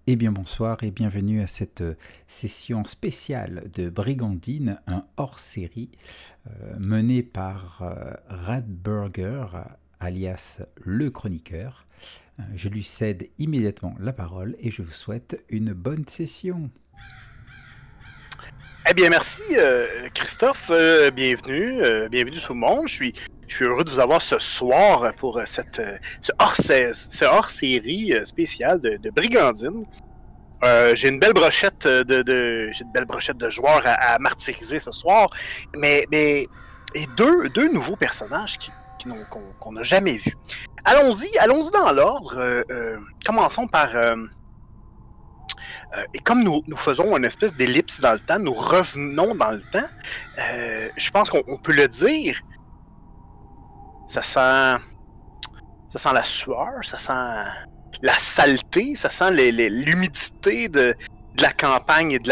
Eh bien bonsoir et bienvenue à cette session spéciale de Brigandine, un hors-série mené par Radburger, alias le chroniqueur. Je lui cède immédiatement la parole et je vous souhaite une bonne session. Eh bien, merci Christophe, bienvenue tout le monde. Je suis heureux de vous avoir ce soir pour ce hors-série spéciale de Brigandine. J'ai une belle brochette de joueurs à martyriser ce soir, mais et deux nouveaux personnages qu'on n'a jamais vus. Allons-y dans l'ordre. Commençons par et comme nous faisons une espèce d'ellipse dans le temps, nous revenons dans le temps, je pense qu'on peut le dire, ça sent la sueur, ça sent la saleté, ça sent l'humidité de la campagne et de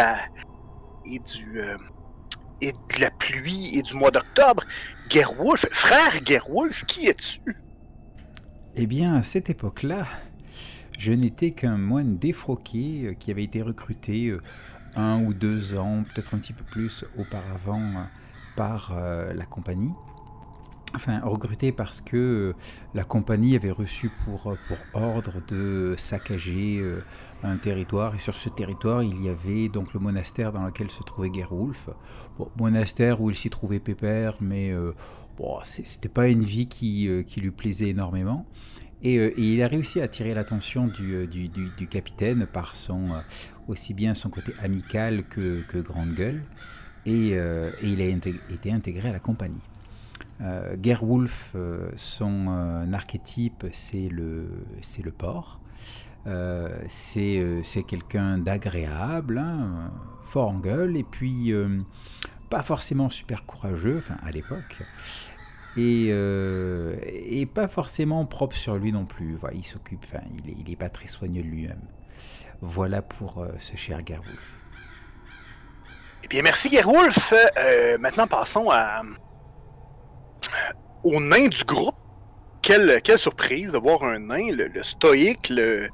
la pluie et du mois d'octobre. Gerwulf, frère Gerwulf, qui es-tu? Eh bien, à cette époque-là, je n'étais qu'un moine défroqué qui avait été recruté 1 ou 2 ans, peut-être un petit peu plus auparavant par la compagnie. Enfin, recruté parce que la compagnie avait reçu pour ordre de saccager un territoire. Et sur ce territoire, il y avait donc le monastère dans lequel se trouvait Gerwulf. Bon, monastère où il s'y trouvait pépère, mais c'était pas une vie qui lui plaisait énormément. Et il a réussi à attirer l'attention du capitaine par aussi bien son côté amical que grande gueule. Et il a été intégré à la compagnie. Gerwulf, son archétype, c'est le porc. C'est quelqu'un d'agréable, hein, fort en gueule, et puis pas forcément super courageux, enfin à l'époque. Et pas forcément propre sur lui non plus. Voilà, il s'occupe, enfin, il est pas très soigneux de lui-même. Voilà pour ce cher Gerwulf. Eh bien, merci Gerwulf. Maintenant, passons au nain du groupe. Quelle surprise de voir un nain, le stoïque, le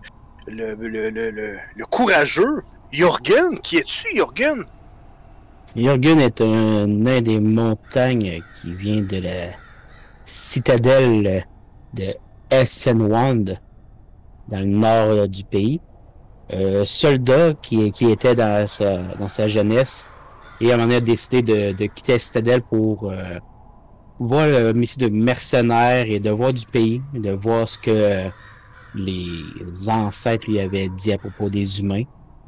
courageux. Jürgen, qui es-tu, Jürgen? Jürgen est un nain des montagnes qui vient de la citadelle de Essenwand, dans le nord du pays. Soldat qui était dans sa jeunesse, et à un moment donné a décidé de quitter la citadelle pour voir le métier de mercenaire et de voir du pays, de voir ce que les ancêtres lui avaient dit à propos des humains.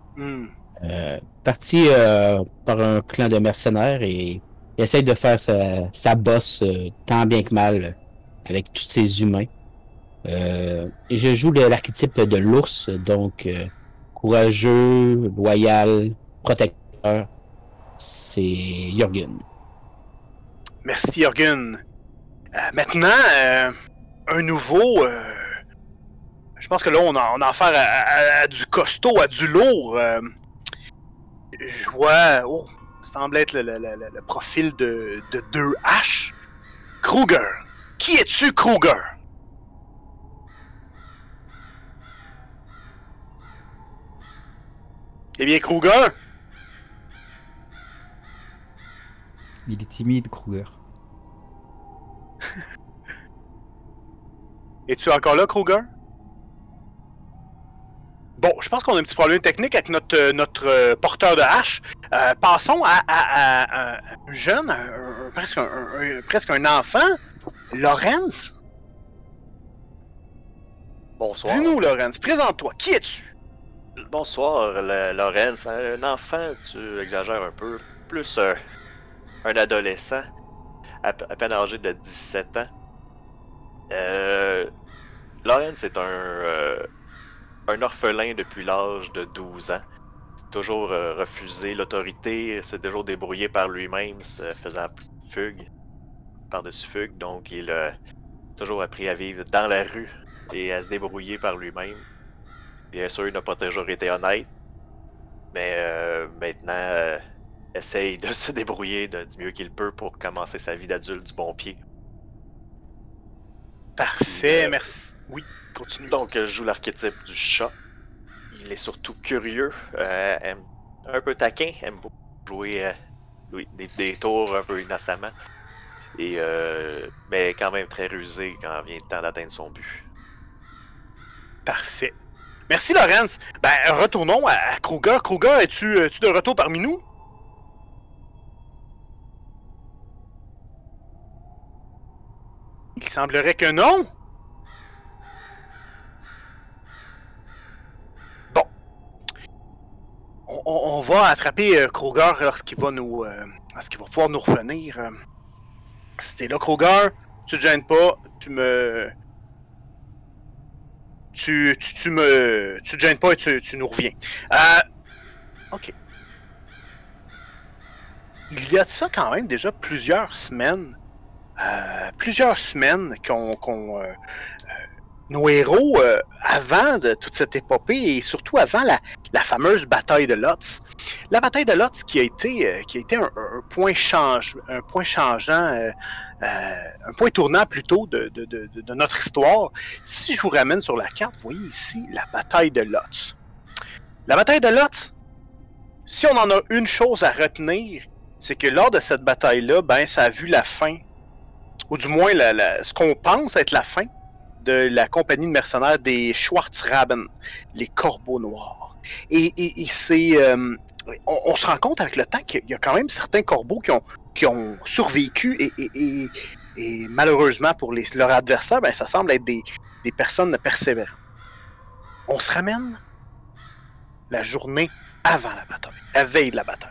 Parti par un clan de mercenaires, et il essaye de faire sa bosse tant bien que mal avec tous ces humains. Et je joue l'archétype de l'ours, donc courageux, loyal, protecteur. C'est Jürgen. Merci Jürgen. Maintenant, un nouveau... je pense que là, on a affaire à du costaud, à du lourd. Je vois... Oh, ça semble être le profil de 2H. Kruger. Qui es-tu, Kruger? Eh bien, Kruger? Il est timide, Kruger. Es-tu encore là, Kruger? Bon, je pense qu'on a un petit problème technique avec notre porteur de hache. Passons à un jeune, presque un enfant, Lorenz. Bonsoir. Dis-nous, Lorenz, présente-toi. Qui es-tu? Bonsoir, Lorenz. Un enfant, tu exagères un peu. Plus un adolescent, à peine âgé de 17 ans. Lorenz est un orphelin depuis l'âge de 12 ans. Toujours refusé l'autorité, s'est toujours débrouillé par lui-même, se faisant fugue, par-dessus fugue. Donc, il a toujours appris à vivre dans la rue et à se débrouiller par lui-même. Bien sûr, il n'a pas toujours été honnête, mais maintenant, essaye de se débrouiller du mieux qu'il peut pour commencer sa vie d'adulte du bon pied. Parfait, merci. Oui, continue. Donc, je joue l'archétype du chat. il est surtout curieux, un peu taquin, aime beaucoup jouer des tours un peu innocemment. Mais quand même très rusé quand vient le temps d'atteindre son but. Parfait. Merci, Laurence. Ben, retournons à Kruger. Kruger, es-tu de retour parmi nous? Il semblerait que non. Bon. On va attraper Kruger lorsqu'il va pouvoir nous revenir. Si t'es là, Kruger, tu te gênes pas, tu te gênes pas et tu nous reviens. Ok. Il y a de ça quand même déjà plusieurs semaines nos héros, avant de toute cette épopée et surtout avant la fameuse bataille de Lotz. La bataille de Lotz qui a été un point changeant, un point tournant plutôt de notre histoire. Si je vous ramène sur la carte, vous voyez ici la bataille de Lotz. La bataille de Lotz, si on en a une chose à retenir, c'est que lors de cette bataille-là, ben ça a vu la fin, ou du moins ce qu'on pense être la fin de la compagnie de mercenaires des Schwarzraben, les Corbeaux Noirs. Et c'est... on se rend compte avec le temps qu'il y a quand même certains corbeaux qui ont survécu et malheureusement pour leurs adversaires, ben, ça semble être des personnes persévérantes. On se ramène la journée avant la bataille, la veille de la bataille.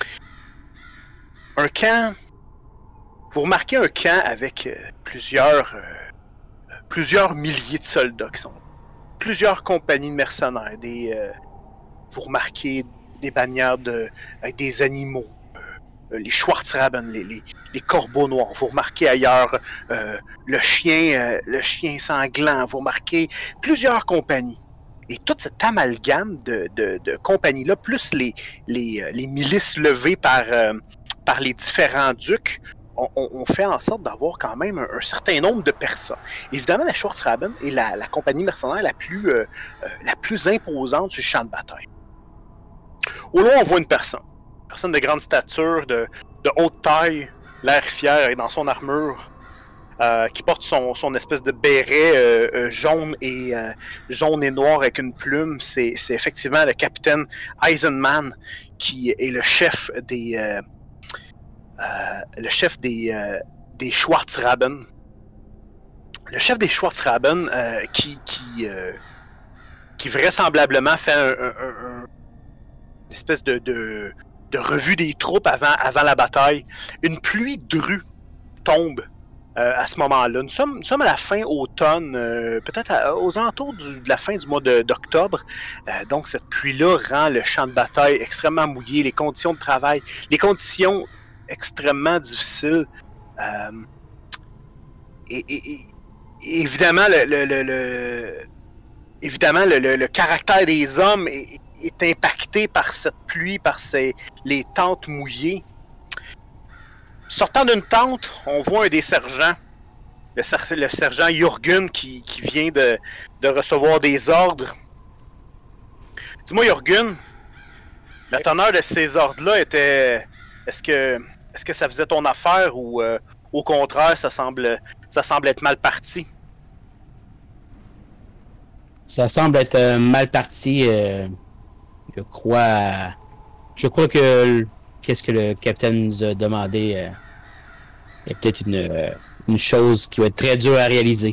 Un camp... Vous remarquez un camp avec plusieurs milliers de soldats qui sont là. Plusieurs compagnies de mercenaires. Vous remarquez des bannières avec des animaux. Les Schwarzraben, les corbeaux noirs. Vous remarquez ailleurs le chien sanglant. Vous remarquez plusieurs compagnies. Et toute cette amalgame de compagnies-là, plus les milices levées par les différents ducs, on fait en sorte d'avoir quand même un certain nombre de personnes. Évidemment, la Schwarzraben est la compagnie mercenaire la plus imposante sur le champ de bataille. Au loin, on voit une personne de grande stature, de haute taille, l'air fier dans son armure, qui porte son espèce de béret jaune et noir avec une plume. C'est effectivement le capitaine Eisenman qui est le chef des Schwarzraben. Le chef des Schwarzraben qui vraisemblablement fait une espèce de revue des troupes avant la bataille. Une pluie drue tombe à ce moment-là. Nous sommes à la fin automne, peut-être aux alentours de la fin du mois d'octobre. Donc cette pluie-là rend le champ de bataille extrêmement mouillé, les conditions de travail, les conditions extrêmement difficiles. Et évidemment, le caractère des hommes est impacté par cette pluie, par les tentes mouillées. Sortant d'une tente, on voit un des sergents, le sergent Jürgen, qui vient de recevoir des ordres. Dis-moi, Jürgen, la teneur de ces ordres-là était... Est-ce que ça faisait ton affaire ou au contraire, ça semble être mal parti? Ça semble être mal parti. Je crois que qu'est-ce que le capitaine nous a demandé est peut-être une chose qui va être très dure à réaliser.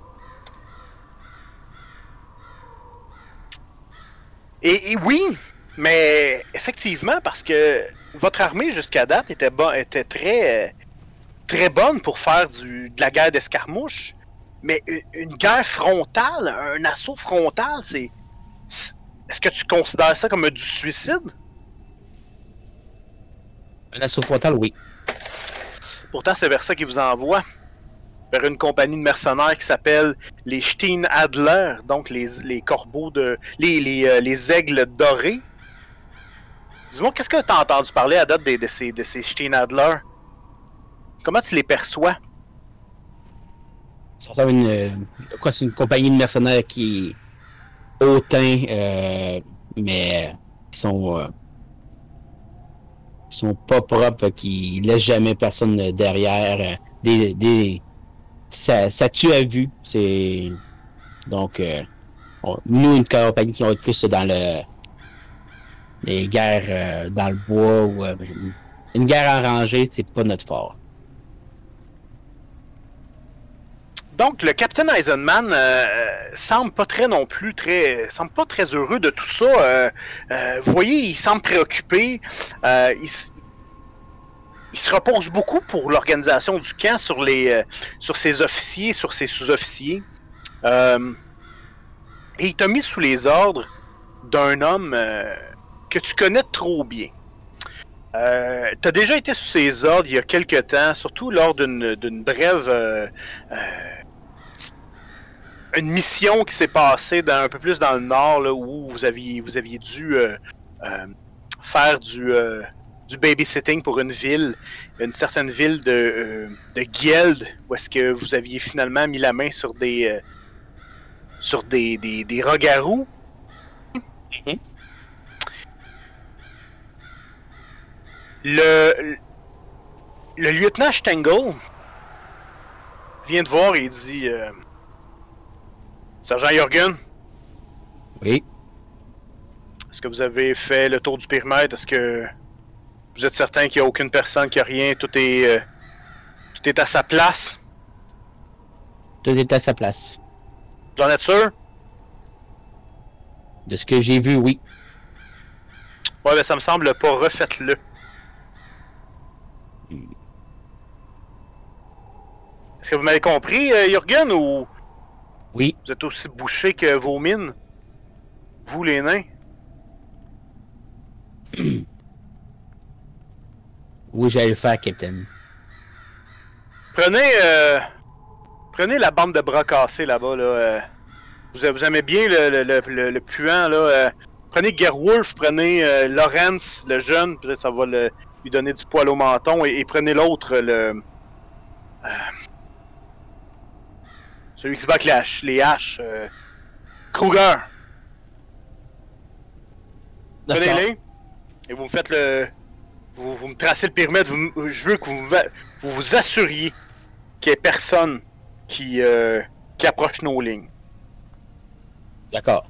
Et oui, mais effectivement, parce que votre armée jusqu'à date était très très bonne pour faire de la guerre d'escarmouche, mais une guerre frontale, un assaut frontal, est-ce que tu considères ça comme du suicide? Un assaut frontal, oui. Pourtant, c'est vers ça qu'ils vous envoient. Vers une compagnie de mercenaires qui s'appelle les Steinadler, donc les corbeaux les aigles dorés. Dis-moi, qu'est-ce que tu as entendu parler à date de ces Steinadler? Comment tu les perçois? Ça ressemble à c'est une compagnie de mercenaires qui est hautains, mais qui sont pas propres, qui laissent jamais personne derrière. Ça tue à vue. Donc, nous, une compagnie qui va être plus dans les guerres dans le bois ou une guerre arrangée, c'est pas notre fort. Donc, le Captain Eisenman semble pas semble pas très heureux de tout ça. Vous voyez, il semble préoccupé. Il se repose beaucoup pour l'organisation du camp sur ses officiers, sur ses sous-officiers. Et il t'a mis sous les ordres d'un homme que tu connais trop bien. T'as déjà été sous ses ordres il y a quelque temps, surtout lors d'une brève une mission qui s'est passée un peu plus dans le nord, là, où vous aviez dû faire du babysitting pour une certaine ville de Guild, où est-ce que vous aviez finalement mis la main sur des rogarous. Mm-hmm. Le lieutenant Stengel vient de voir et dit Sergent Jorgen, Oui. est-ce que vous avez fait le tour du périmètre? Est-ce que vous êtes certain qu'il n'y a aucune personne, qu'il n'y a rien? Tout est à sa place? Tout est à sa place. Vous en êtes sûr? De ce que j'ai vu, oui. Ouais, ben ça me semble pas. Refaites-le. Est-ce que vous m'avez compris, Jorgen, ou Oui. vous êtes aussi bouché que vos mines? Vous, les nains? Oui, j'allais le faire, Captain. Prenez la bande de bras cassés là-bas, là. Vous aimez bien le puant, là. Prenez Gerwolf, prenez Lawrence, le jeune, peut-être ça va lui donner du poil au menton, et prenez l'autre, celui qui se bat avec les haches, Kruger. Prenez-les, et vous me faites vous me tracez le périmètre, je veux que vous vous assuriez qu'il n'y ait personne qui approche nos lignes. D'accord.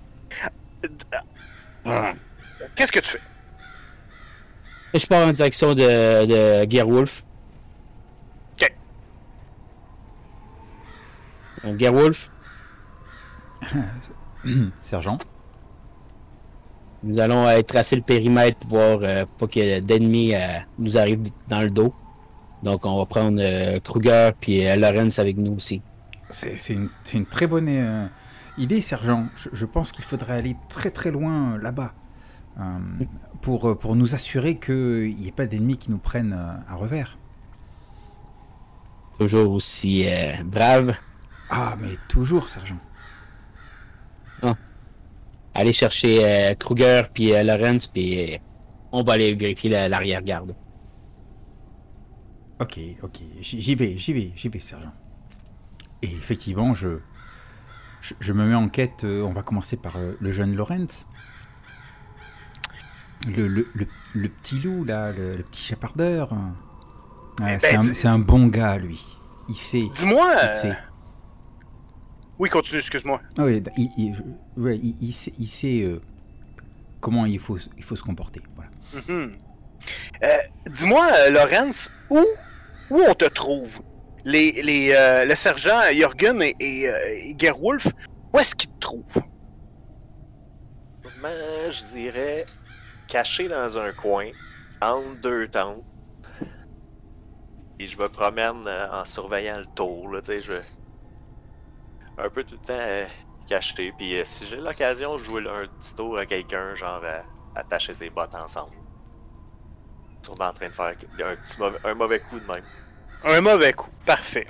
Qu'est-ce que tu fais? Je pars en direction de Gerwolf. Ok. Gerwolf, Sergent. nous allons tracer le périmètre pour voir pas que d'ennemis nous arrivent dans le dos. Donc on va prendre Kruger puis Lawrence avec nous aussi. C'est une très bonne idée, Sergent. Je pense qu'il faudrait aller très très loin là-bas pour nous assurer qu'il n'y ait pas d'ennemis qui nous prennent à revers. Toujours aussi brave. Ah, mais toujours, Sergent. Allez chercher Kruger puis Lawrence, puis on va aller vérifier l'arrière-garde. Ok, j'y vais, Sergent. Et effectivement, je me mets en quête. On va commencer par le jeune Lawrence. Le petit loup, là, le petit chapardeur. C'est un bon gars, lui. Il sait. Dis-moi. Il sait. Oui, continue, excuse-moi. Ah oui, il sait comment il faut se comporter. Voilà. Mm-hmm. Dis-moi, Lawrence, où on te trouve? Le sergent Jorgen et Gerwolf, où est-ce qu'ils te trouvent? Je dirais caché dans un coin, entre deux tentes. Et je me promène en surveillant le tour, là, tu sais, je vais un peu tout le temps caché. Puis si j'ai l'occasion, je joue un petit tour à quelqu'un, genre attacher ses bottes ensemble. Sûrement en train de faire un mauvais coup de même. Un mauvais coup, parfait.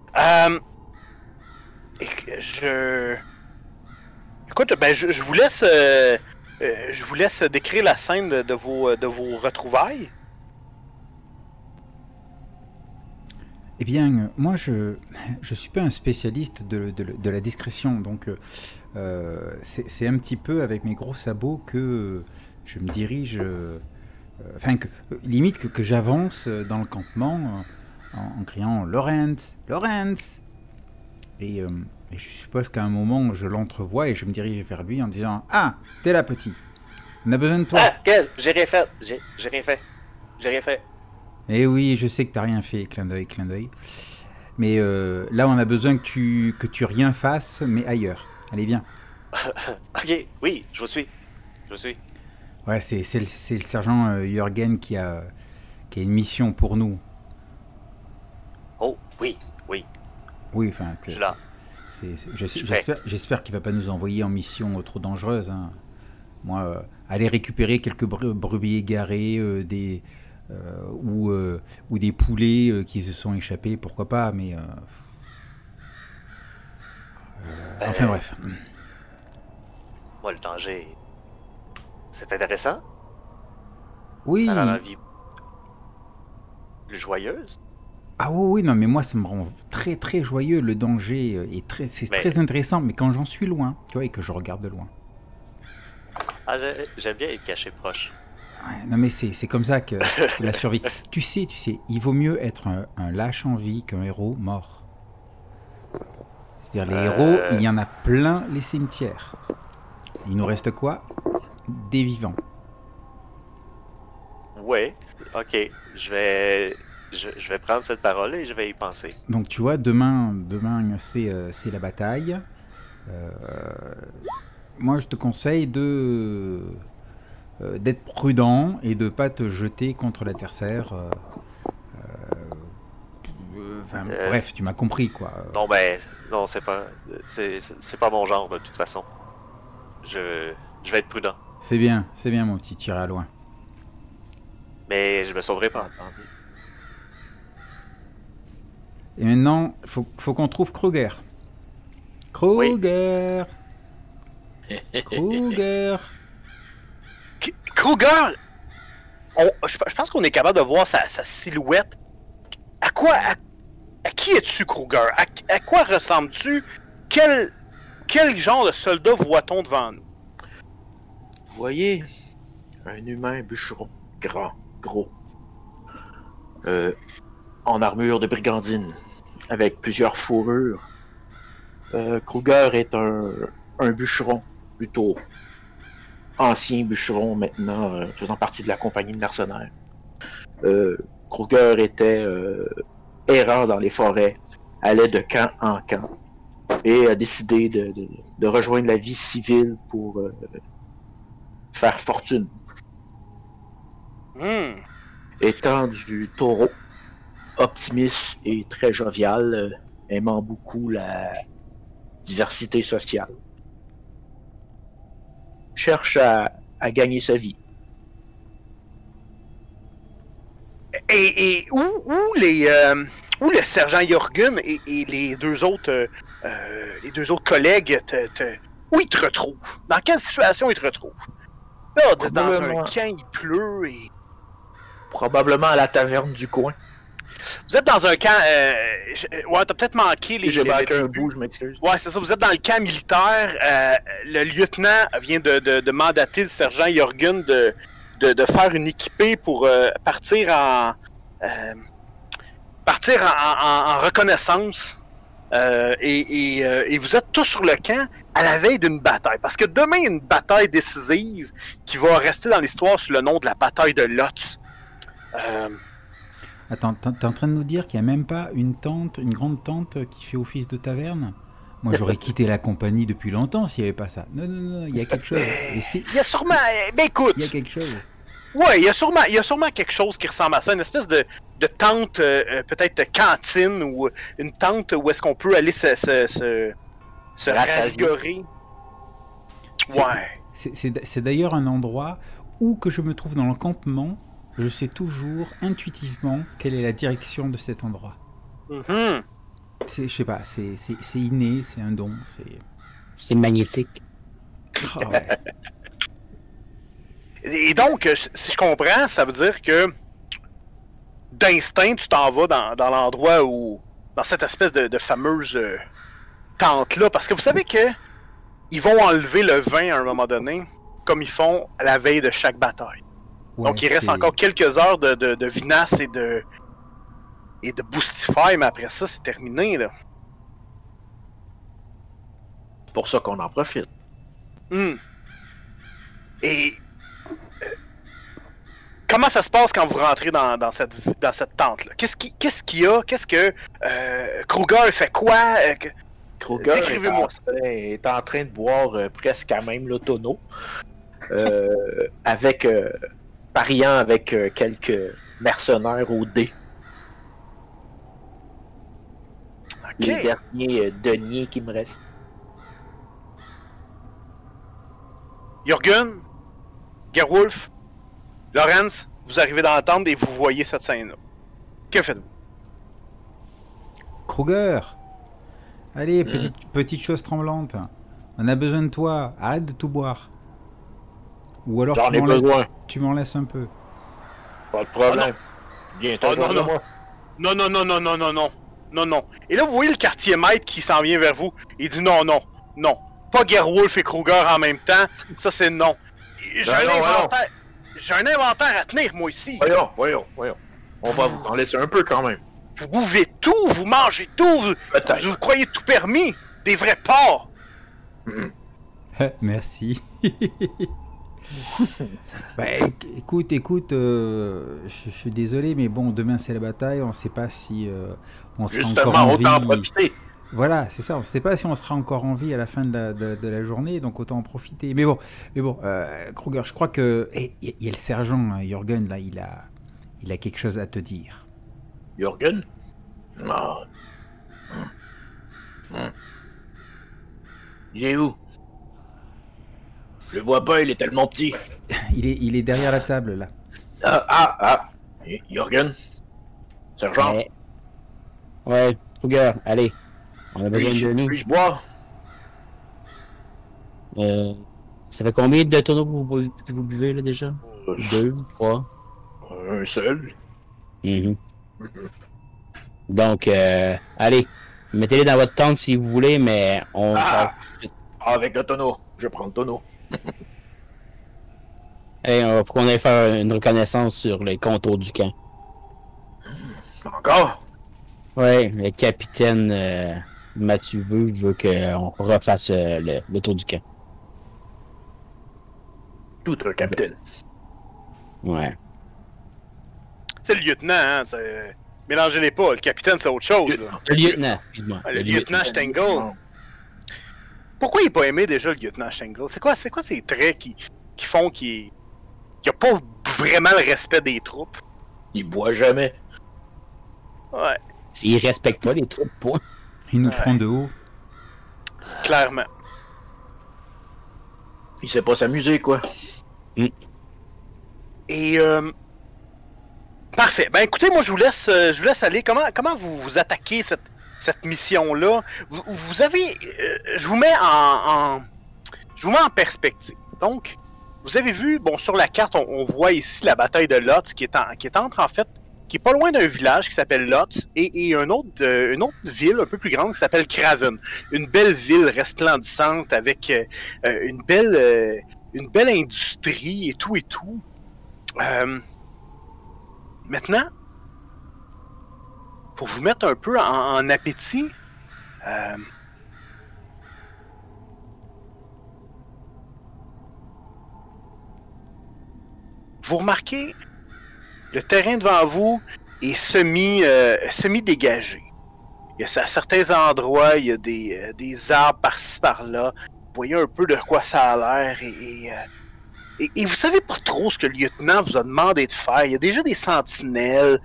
Écoute, ben je vous laisse décrire la scène de vos retrouvailles. Eh bien, moi, je suis pas un spécialiste de la discrétion, donc c'est un petit peu avec mes gros sabots que je me dirige, enfin, limite que j'avance dans le campement en criant Lawrence, Lawrence. Et je suppose qu'à un moment, je l'entrevois et je me dirige vers lui en disant Ah, t'es là, petit. On a besoin de toi. Ah, quel? J'ai rien fait. J'ai rien fait. J'ai rien fait. Eh oui, je sais que t'as rien fait, clin d'œil, clin d'œil. Mais là, on a besoin que tu rien fasses, mais ailleurs. Allez, viens. Ok, oui, je vous suis. Je vous suis. Ouais, c'est le sergent Jürgen qui a une mission pour nous. Oh, oui, oui. Oui, enfin, Je suis là. j'espère qu'il va pas nous envoyer en mission trop dangereuse. Hein. Moi, aller récupérer quelques brebis égarées, ou des poulets qui se sont échappés, pourquoi pas, mais... enfin bref. Moi, le danger, c'est intéressant. Oui. Ça rend la vie plus joyeuse. Ah oui, non, mais moi, ça me rend très très joyeux. Le danger c'est très intéressant, mais quand j'en suis loin, tu vois, et que je regarde de loin. Ah, j'aime bien être caché proche. Ouais, non, mais c'est comme ça que la survie. Tu sais, il vaut mieux être un lâche en vie qu'un héros mort. C'est-à-dire, les héros, il y en a plein les cimetières. Il nous reste quoi? Des vivants. Ouais, ok. Je vais prendre cette parole et je vais y penser. Donc, tu vois, demain c'est la bataille. Moi, je te conseille d'être prudent et de pas te jeter contre l'adversaire. Bref, tu m'as compris, quoi. Non, c'est pas mon genre de toute façon. Je vais être prudent. C'est bien, mon petit, tu iras loin. Mais je me sauverai pas. Et maintenant, faut qu'on trouve Kruger. Kruger. Kruger. Kruger! Je pense qu'on est capable de voir sa silhouette. À qui es-tu, Kruger? À quoi ressembles-tu? Quel genre de soldat voit-on devant nous? Vous voyez, un humain bûcheron, grand, gros, en armure de brigandine, avec plusieurs fourrures. Kruger est un bûcheron, plutôt ancien bûcheron, maintenant faisant partie de la compagnie de mercenaires. Kruger était errant dans les forêts, allait de camp en camp, et a décidé de rejoindre la vie civile pour faire fortune. Étant du taureau, optimiste et très jovial, aimant beaucoup la diversité sociale. Cherche à gagner sa vie. Et où le sergent Jürgen et les deux autres collègues où ils te retrouvent? Dans quelle situation ils te retrouvent? Là, dans un camp, il pleut et... Probablement à la taverne du coin. Vous êtes dans un camp... ouais, t'as peut-être manqué les... J'ai manqué un bout, je m'excuse. Ouais, c'est ça, vous êtes dans le camp militaire. Le lieutenant vient de mandater le sergent Jürgen de faire une équipée pour partir en reconnaissance. Et vous êtes tous sur le camp à la veille d'une bataille. Parce que demain, il y a une bataille décisive qui va rester dans l'histoire sous le nom de la bataille de Lotz. Attends, t'es en train de nous dire qu'il n'y a même pas une grande tente qui fait office de taverne? Moi, j'aurais quitté la compagnie depuis longtemps s'il n'y avait pas ça. Non, il y a quelque chose. Il y a sûrement... Ben écoute... Il y a quelque chose. Ouais, il y a sûrement quelque chose qui ressemble à ça. Une espèce de tente, peut-être cantine, ou une tente où est-ce qu'on peut aller se ravigorer. Ouais. C'est d'ailleurs un endroit où que je me trouve dans le campement, je sais toujours intuitivement quelle est la direction de cet endroit. Mm-hmm. Je sais pas, c'est inné, c'est un don, c'est magnétique. Oh, ouais. Et donc, si je comprends, ça veut dire que d'instinct, tu t'en vas dans l'endroit où... Dans cette espèce de fameuse tente-là. Parce que vous savez que ils vont enlever le vin à un moment donné, comme ils font à la veille de chaque bataille. Ouais, Donc il reste c'est- encore quelques heures de vinasse et de Boostify, mais après ça, c'est terminé, là. C'est pour ça qu'on en profite. Et comment ça se passe quand vous rentrez dans cette tente-là? Qu'est-ce qu'il y a? Qu'est-ce que Kruger fait quoi? Kruger Décrivez-moi. est en train de boire presque à même le tonneau. Pariant avec quelques mercenaires au dé. Les Ok. derniers deniers qui me restent. Jürgen, Gerwolf, Lorenz, vous arrivez dans la tente et vous voyez cette scène-là. Que faites-vous? Kruger! Allez, Mm. petite chose tremblante. On a besoin de toi. Arrête de tout boire. Ou alors J'en ai besoin. tu m'en laisses un peu. Pas de problème. Viens, Oh, t'as non. moi. Non. Et là, vous voyez le quartier maître qui s'en vient vers vous. Il dit non. Pas Gerwolf et Kruger en même temps. Ça, c'est non. J'ai un inventaire à tenir, moi, ici. Voyons. On va vous en laisser un peu quand même. Vous buvez tout, vous mangez tout, Peut-être. vous croyez tout permis. Des vrais porcs. Merci. Bah, écoute, je suis désolé, mais bon, demain c'est la bataille, on sait pas si on sera encore Justement, en autant en vie. profiter. Voilà, c'est ça, on sait pas si on sera encore en vie à la fin de la journée, donc autant en profiter. Mais bon, Kruger, je crois que... Il y a le sergent, hein, Jürgen, là, il a quelque chose à te dire. Jürgen? Non. Il est où? Je le vois pas, il est tellement petit. Il est derrière la table, là. Jürgen? Sergent? Ouais, Kruger, allez. On a besoin de nous. Puis-je boire? Ça fait combien de tonneaux que vous buvez là déjà? 2, 3. Un seul. Donc, allez, mettez-les dans votre tente si vous voulez, mais on... Avec le tonneau. Je prends le tonneau. Hey, faut qu'on aille faire une reconnaissance sur les contours du camp. Encore? Ouais, le capitaine Mathieu veut qu'on refasse le tour du camp. Tout un capitaine. Ouais. C'est le lieutenant, hein. Mélangez-les pas. Le capitaine, c'est autre chose, là. Le lieutenant, excuse-moi. Le lieutenant Stengel. Pourquoi il est pas aimé déjà, le lieutenant Stengel? C'est quoi ces traits qui font qu'il a pas vraiment le respect des troupes? Il boit jamais. Ouais, Il respecte pas les troupes, point. Il nous Ouais. prend de haut. clairement. Il sait pas s'amuser, quoi. Et parfait. Ben écoutez, moi je vous laisse aller. Comment vous attaquez cette mission-là? Vous avez, je vous mets en perspective. Donc, vous avez vu, bon, sur la carte, on voit ici la bataille de Lotz qui est pas loin d'un village qui s'appelle Lotz et une autre ville un peu plus grande qui s'appelle Craven. Une belle ville resplendissante avec une belle industrie et tout. Maintenant, pour vous mettre un peu en appétit, vous remarquez, le terrain devant vous est semi-dégagé. Il y a à certains endroits, il y a des arbres par-ci par-là. Vous voyez un peu de quoi ça a l'air et vous savez pas trop ce que le lieutenant vous a demandé de faire. Il y a déjà des sentinelles.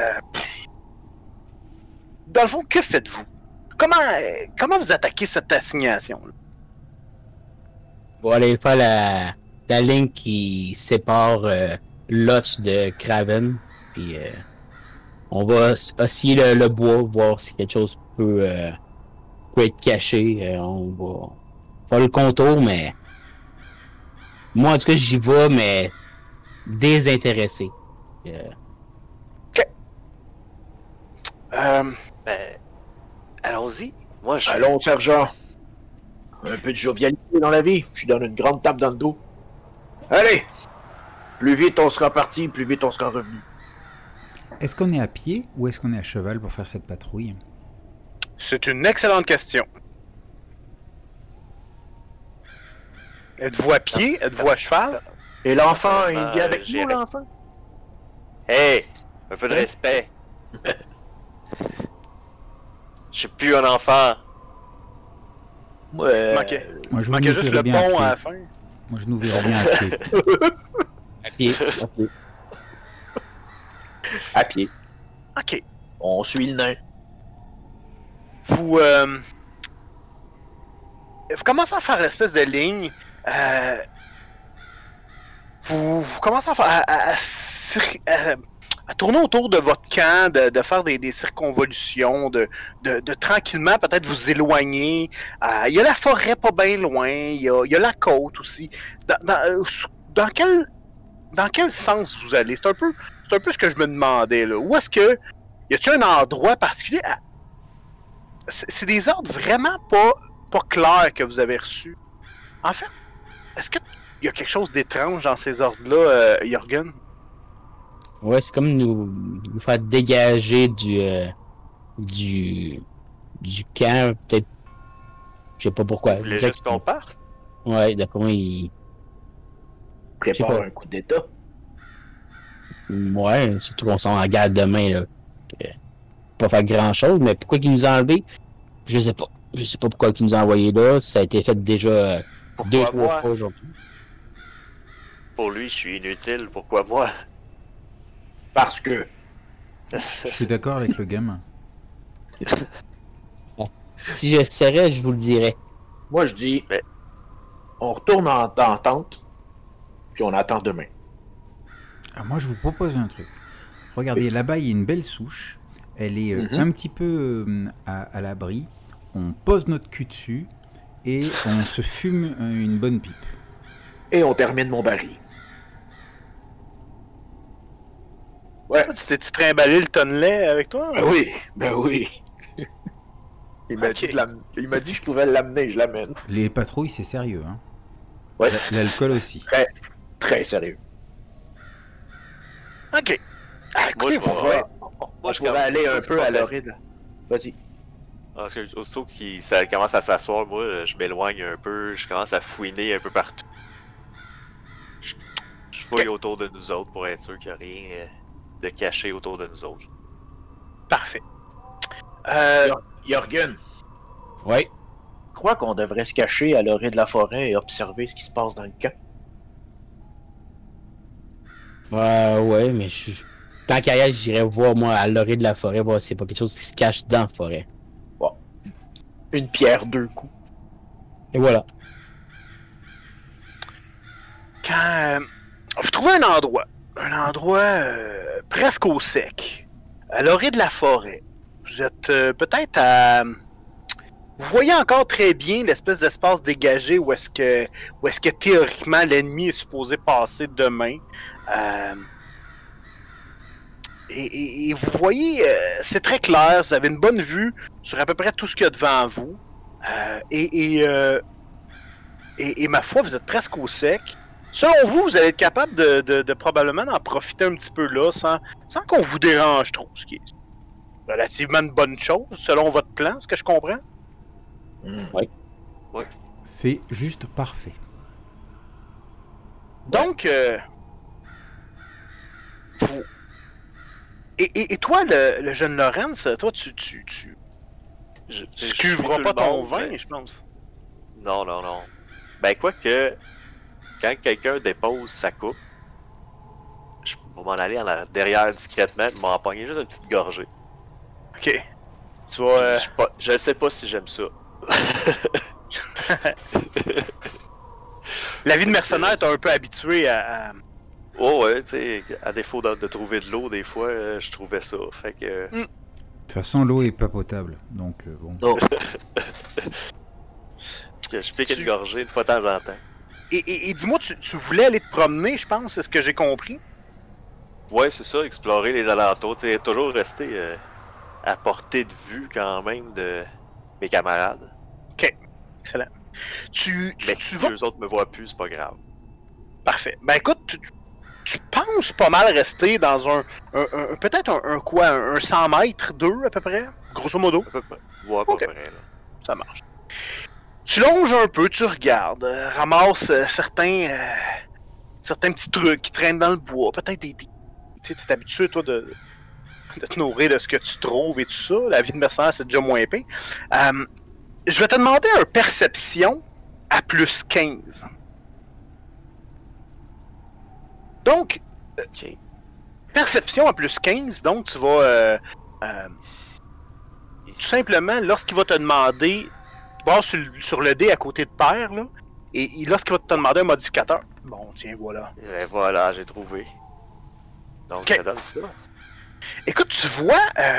Dans le fond, que faites-vous? Comment vous attaquez cette assignation-là? On va aller faire la ligne qui sépare Lotz de Craven. Puis on va osciller le bois, voir si quelque chose peut être caché. On va faire le contour, mais moi en tout cas j'y vais, mais désintéressé. Ben, allons-y. Moi, je... Allons, sergent. Un peu de jovialité dans la vie. Je donne une grande tape dans le dos. Allez! Plus vite on sera parti, plus vite on sera revenu. Est-ce qu'on est à pied ou est-ce qu'on est à cheval pour faire cette patrouille? C'est une excellente question. Êtes-vous à pied? Êtes-vous à cheval? Et l'enfant, il Personnellement, vient avec nous, j'irai. l'enfant? Hey! Un peu de Hein? respect. Je suis plus un enfant. Ouais. Manquait, Moi, je vous manquait juste verrais le bien à pont pied. à la fin. Moi, je nous verrais bien à pied. À pied, à pied. À pied. Ok. On suit le nain. Vous commencez à faire l'espèce de ligne. Vous commencez à tourner autour de votre camp, de faire des circonvolutions, de tranquillement peut-être vous éloigner. Il y a la forêt pas bien loin, il y a la côte aussi. Dans quel sens vous allez? C'est un peu ce que je me demandais là. Où est-ce que y a-t-il un endroit particulier? C'est des ordres vraiment pas clairs que vous avez reçus. En fait, est-ce que il y a quelque chose d'étrange dans ces ordres-là, Jorgen? Ouais, c'est comme nous faire dégager du camp, peut-être. Je sais pas pourquoi. Vous voulez Disait juste qu'on parte? Ouais, d'après moi, il. Je sais Prépare pas. un coup d'état. Ouais, surtout qu'on s'en regarde demain, là. Que... Pas faire grand-chose, mais pourquoi qu'il nous a enlevé? Je sais pas. Je sais pas pourquoi il nous a envoyé là. Ça a été fait déjà Pourquoi 2-3 moi? fois aujourd'hui. Pour lui, je suis inutile. Pourquoi moi? Parce que Je suis d'accord avec le gamin. Si je serais, je vous le dirais. moi je dis, Mais- on retourne en tente, puis on attend demain. Alors moi, je vous propose un truc. Regardez, là-bas, il y a une belle souche. Elle est un petit peu à l'abri. On pose notre cul dessus et on se fume une bonne pipe. Et on termine mon baril. Ouais. Toi, tu t'es-tu trimballé le tonnelet avec toi? Ben oui. Il m'a Ok. il m'a dit que je pouvais l'amener, je l'amène. Les patrouilles, c'est sérieux. Hein. Ouais. L'alcool aussi. Très sérieux. Ok. Écoutez, je vais- vous pouvez- On je pourrait commence- aller un je peu à conteste. l'oride. Vas-y. Parce que aussitôt ça commence à s'asseoir, moi, je m'éloigne un peu, je commence à fouiner un peu partout. Je fouille autour de nous autres pour être sûr qu'il n'y a rien de caché autour de nous autres. Parfait. Jorgen, Ouais. je crois qu'on devrait se cacher à l'orée de la forêt et observer ce qui se passe dans le camp. Ouais, mais tant qu'à y aller, j'irais voir, moi, à l'orée de la forêt, voir si c'est pas quelque chose qui se cache dans la forêt. Une pierre, deux coups. Et voilà. Quand vous trouvez un endroit presque au sec, à l'orée de la forêt, vous êtes peut-être à... Vous voyez encore très bien l'espèce d'espace dégagé où est-ce que théoriquement l'ennemi est supposé passer demain. Et vous voyez, c'est très clair, vous avez une bonne vue sur à peu près tout ce qu'il y a devant vous. Et ma foi, vous êtes presque au sec. Selon vous, vous allez être capable de probablement d'en profiter un petit peu là sans qu'on vous dérange trop, ce qui est relativement une bonne chose, selon votre plan, ce que je comprends. C'est juste parfait. Donc, vous... Et toi, le jeune Lorenz, toi, tu cuveras pas ton vin, je pense. Non. Ben, quoi que, quand quelqu'un dépose sa coupe, je vais m'en aller derrière discrètement, m'en pogner juste une petite gorgée. Ok. Tu vas... Je sais pas si j'aime ça. La vie de mercenaire, t'es un peu habitué à... Oh ouais, tu sais, à défaut de trouver de l'eau, des fois, je trouvais ça. Fait que... De toute façon, l'eau est pas potable. Donc, bon. Non. Je pique une gorgée une fois de temps en temps. Et dis-moi, tu voulais aller te promener, je pense, c'est ce que j'ai compris. Ouais, c'est ça, explorer les alentours, tu sais, toujours rester à portée de vue quand même de mes camarades. Excellent. Tu Mais si vas... les autres me voient plus, c'est pas grave. Parfait. Ben écoute, tu penses pas mal rester dans peut-être un 100 mètres, 2 à peu près, grosso modo. À peu près. Ouais, à peu Ok. près, là. Ça marche. Tu longes un peu, tu regardes, ramasses certains petits trucs qui traînent dans le bois. Peut-être tu sais, t'es habitué, toi, de te nourrir de ce que tu trouves et tout ça. La vie de mercenaire, c'est déjà moins épais. Je vais te demander un perception à plus 15. Donc, Ok. perception à plus 15, donc tu vas tout simplement, lorsqu'il va te demander, tu vas sur le dé à côté de Père, là, et lorsqu'il va te demander un modificateur, bon, tiens, voilà. Et voilà, j'ai trouvé. Donc, Ok. ça donne ça. Écoute, tu vois,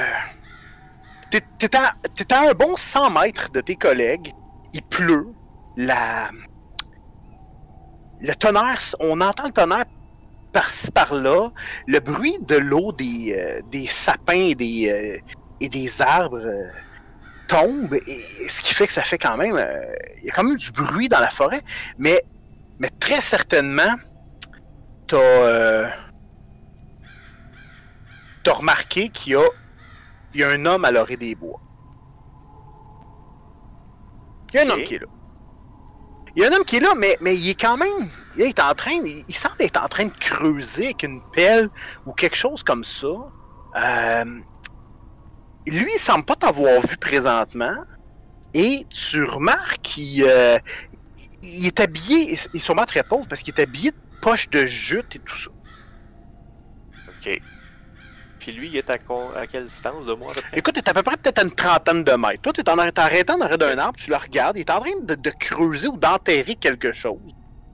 t'es à un bon 100 mètres de tes collègues, il pleut, le tonnerre, on entend le tonnerre par-ci par-là, le bruit de l'eau des sapins et des arbres tombe, et ce qui fait que ça fait quand même, il y a quand même du bruit dans la forêt, mais très certainement, t'as remarqué qu'il y a un homme à l'orée des bois. Il y a un Ok. homme qui est là. Il y a un homme qui est là, mais il est quand même. Il semble être en train de creuser avec une pelle ou quelque chose comme ça. Lui, il semble pas t'avoir vu présentement. Et tu remarques qu'il est habillé. Il est sûrement très pauvre parce qu'il est habillé de poches de jute et tout ça. Ok. Puis lui, il est à quelle distance de moi, à peu près? Écoute, t'es à peu près peut-être à une trentaine de mètres. Toi, t'es arrêté en arrêt d'un arbre, tu le regardes, il est en train de creuser ou d'enterrer quelque chose.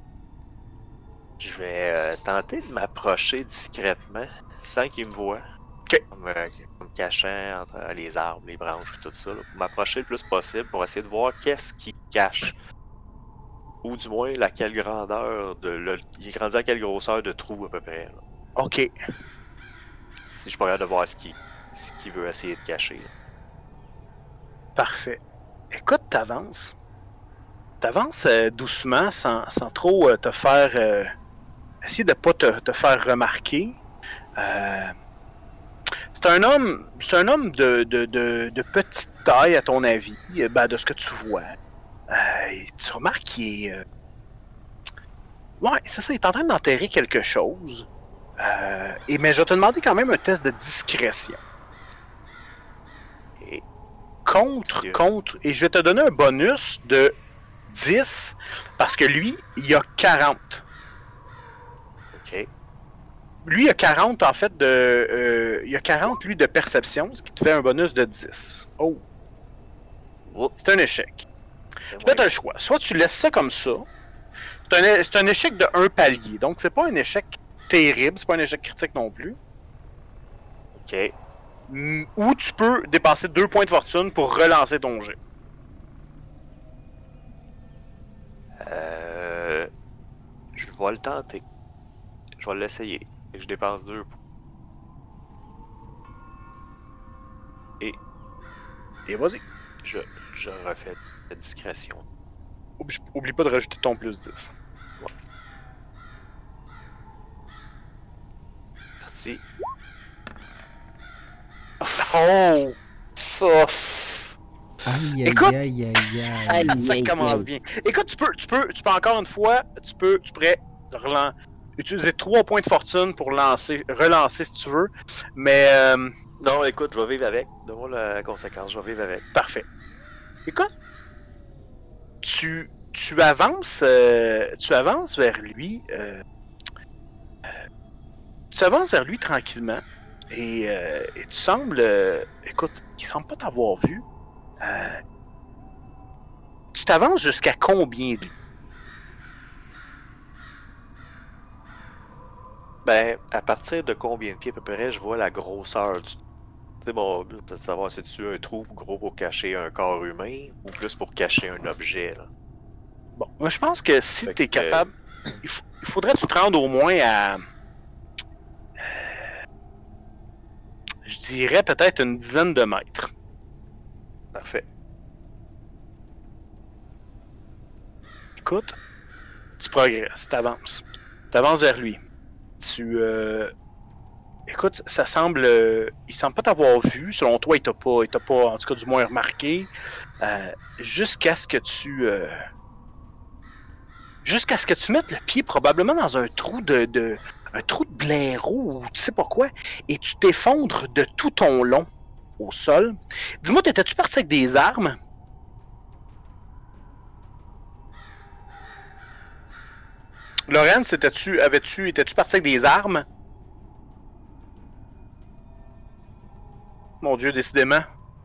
Je vais tenter de m'approcher discrètement, sans qu'il me voie. Ok. Comme me cachant entre les arbres, les branches et tout ça, là, pour m'approcher le plus possible, pour essayer de voir qu'est-ce qui cache. Ou du moins, quelle grandeur il est grandi à quelle grosseur de trou, à peu près, là. Ok. Si je suis pas capable de voir ce qu'il veut essayer de cacher, là. Parfait. Écoute, t'avances. T'avances doucement, sans trop te faire... essayer de pas te faire remarquer. C'est un homme de petite taille, à ton avis, de ce que tu vois. Tu remarques qu'il est... Ouais, c'est ça, il est en train d'enterrer quelque chose. Mais je vais te demander quand même un test de discrétion. Et Contre, et je vais te donner un bonus de 10, parce que lui, il a 40. ok. Lui, il a 40, en fait, il a 40, lui, de perception, ce qui te fait un bonus de 10. Oh, Oups, c'est un échec. c'est Là, t'as moins le choix. Soit tu laisses ça comme ça. C'est un échec de 1 palier, donc c'est pas un échec terrible, c'est pas un échec critique non plus. ok. Ou tu peux dépenser 2 points de fortune pour relancer ton jet. Je vais le tenter. Je vais l'essayer. Et je dépense 2 points. Et vas-y. Je refais la discrétion. Oublie pas de rajouter ton plus 10. Parti. Oh! Aïe, Écoute- aïe, aïe, aïe, aïe. Ça commence bien. Écoute, tu peux encore une fois, tu pourrais utiliser 3 points de fortune pour relancer si tu veux. Mais, Non, écoute, je vais vivre avec. Donne-moi la conséquence, je vais vivre avec. parfait. Écoute, tu avances vers lui. Tu avances vers lui tranquillement. Et tu sembles... écoute, il semble pas t'avoir vu. Tu t'avances jusqu'à combien, lui? Ben, à partir de combien de pieds à peu près, je vois la grosseur du... Tu sais, mon but, c'est de savoir si tu un trou gros pour cacher un corps humain ou plus pour cacher un objet, là. Bon, moi je pense que si Fait t'es que- capable... Il faudrait que tu te rendes au moins à... je dirais peut-être une dizaine de mètres. Parfait. Écoute, tu progresses, t'avances. T'avances vers lui. Écoute, ça semble... il semble pas t'avoir vu. Selon toi, il t'a pas, en tout cas, du moins remarqué. Jusqu'à ce que tu... Jusqu'à ce que tu mettes le pied probablement dans un trou un trou de blaireau ou tu sais pas quoi, et tu t'effondres de tout ton long au sol. Dis-moi, t'étais-tu parti avec des armes? Laurence, étais-tu parti avec des armes? Mon Dieu, décidément.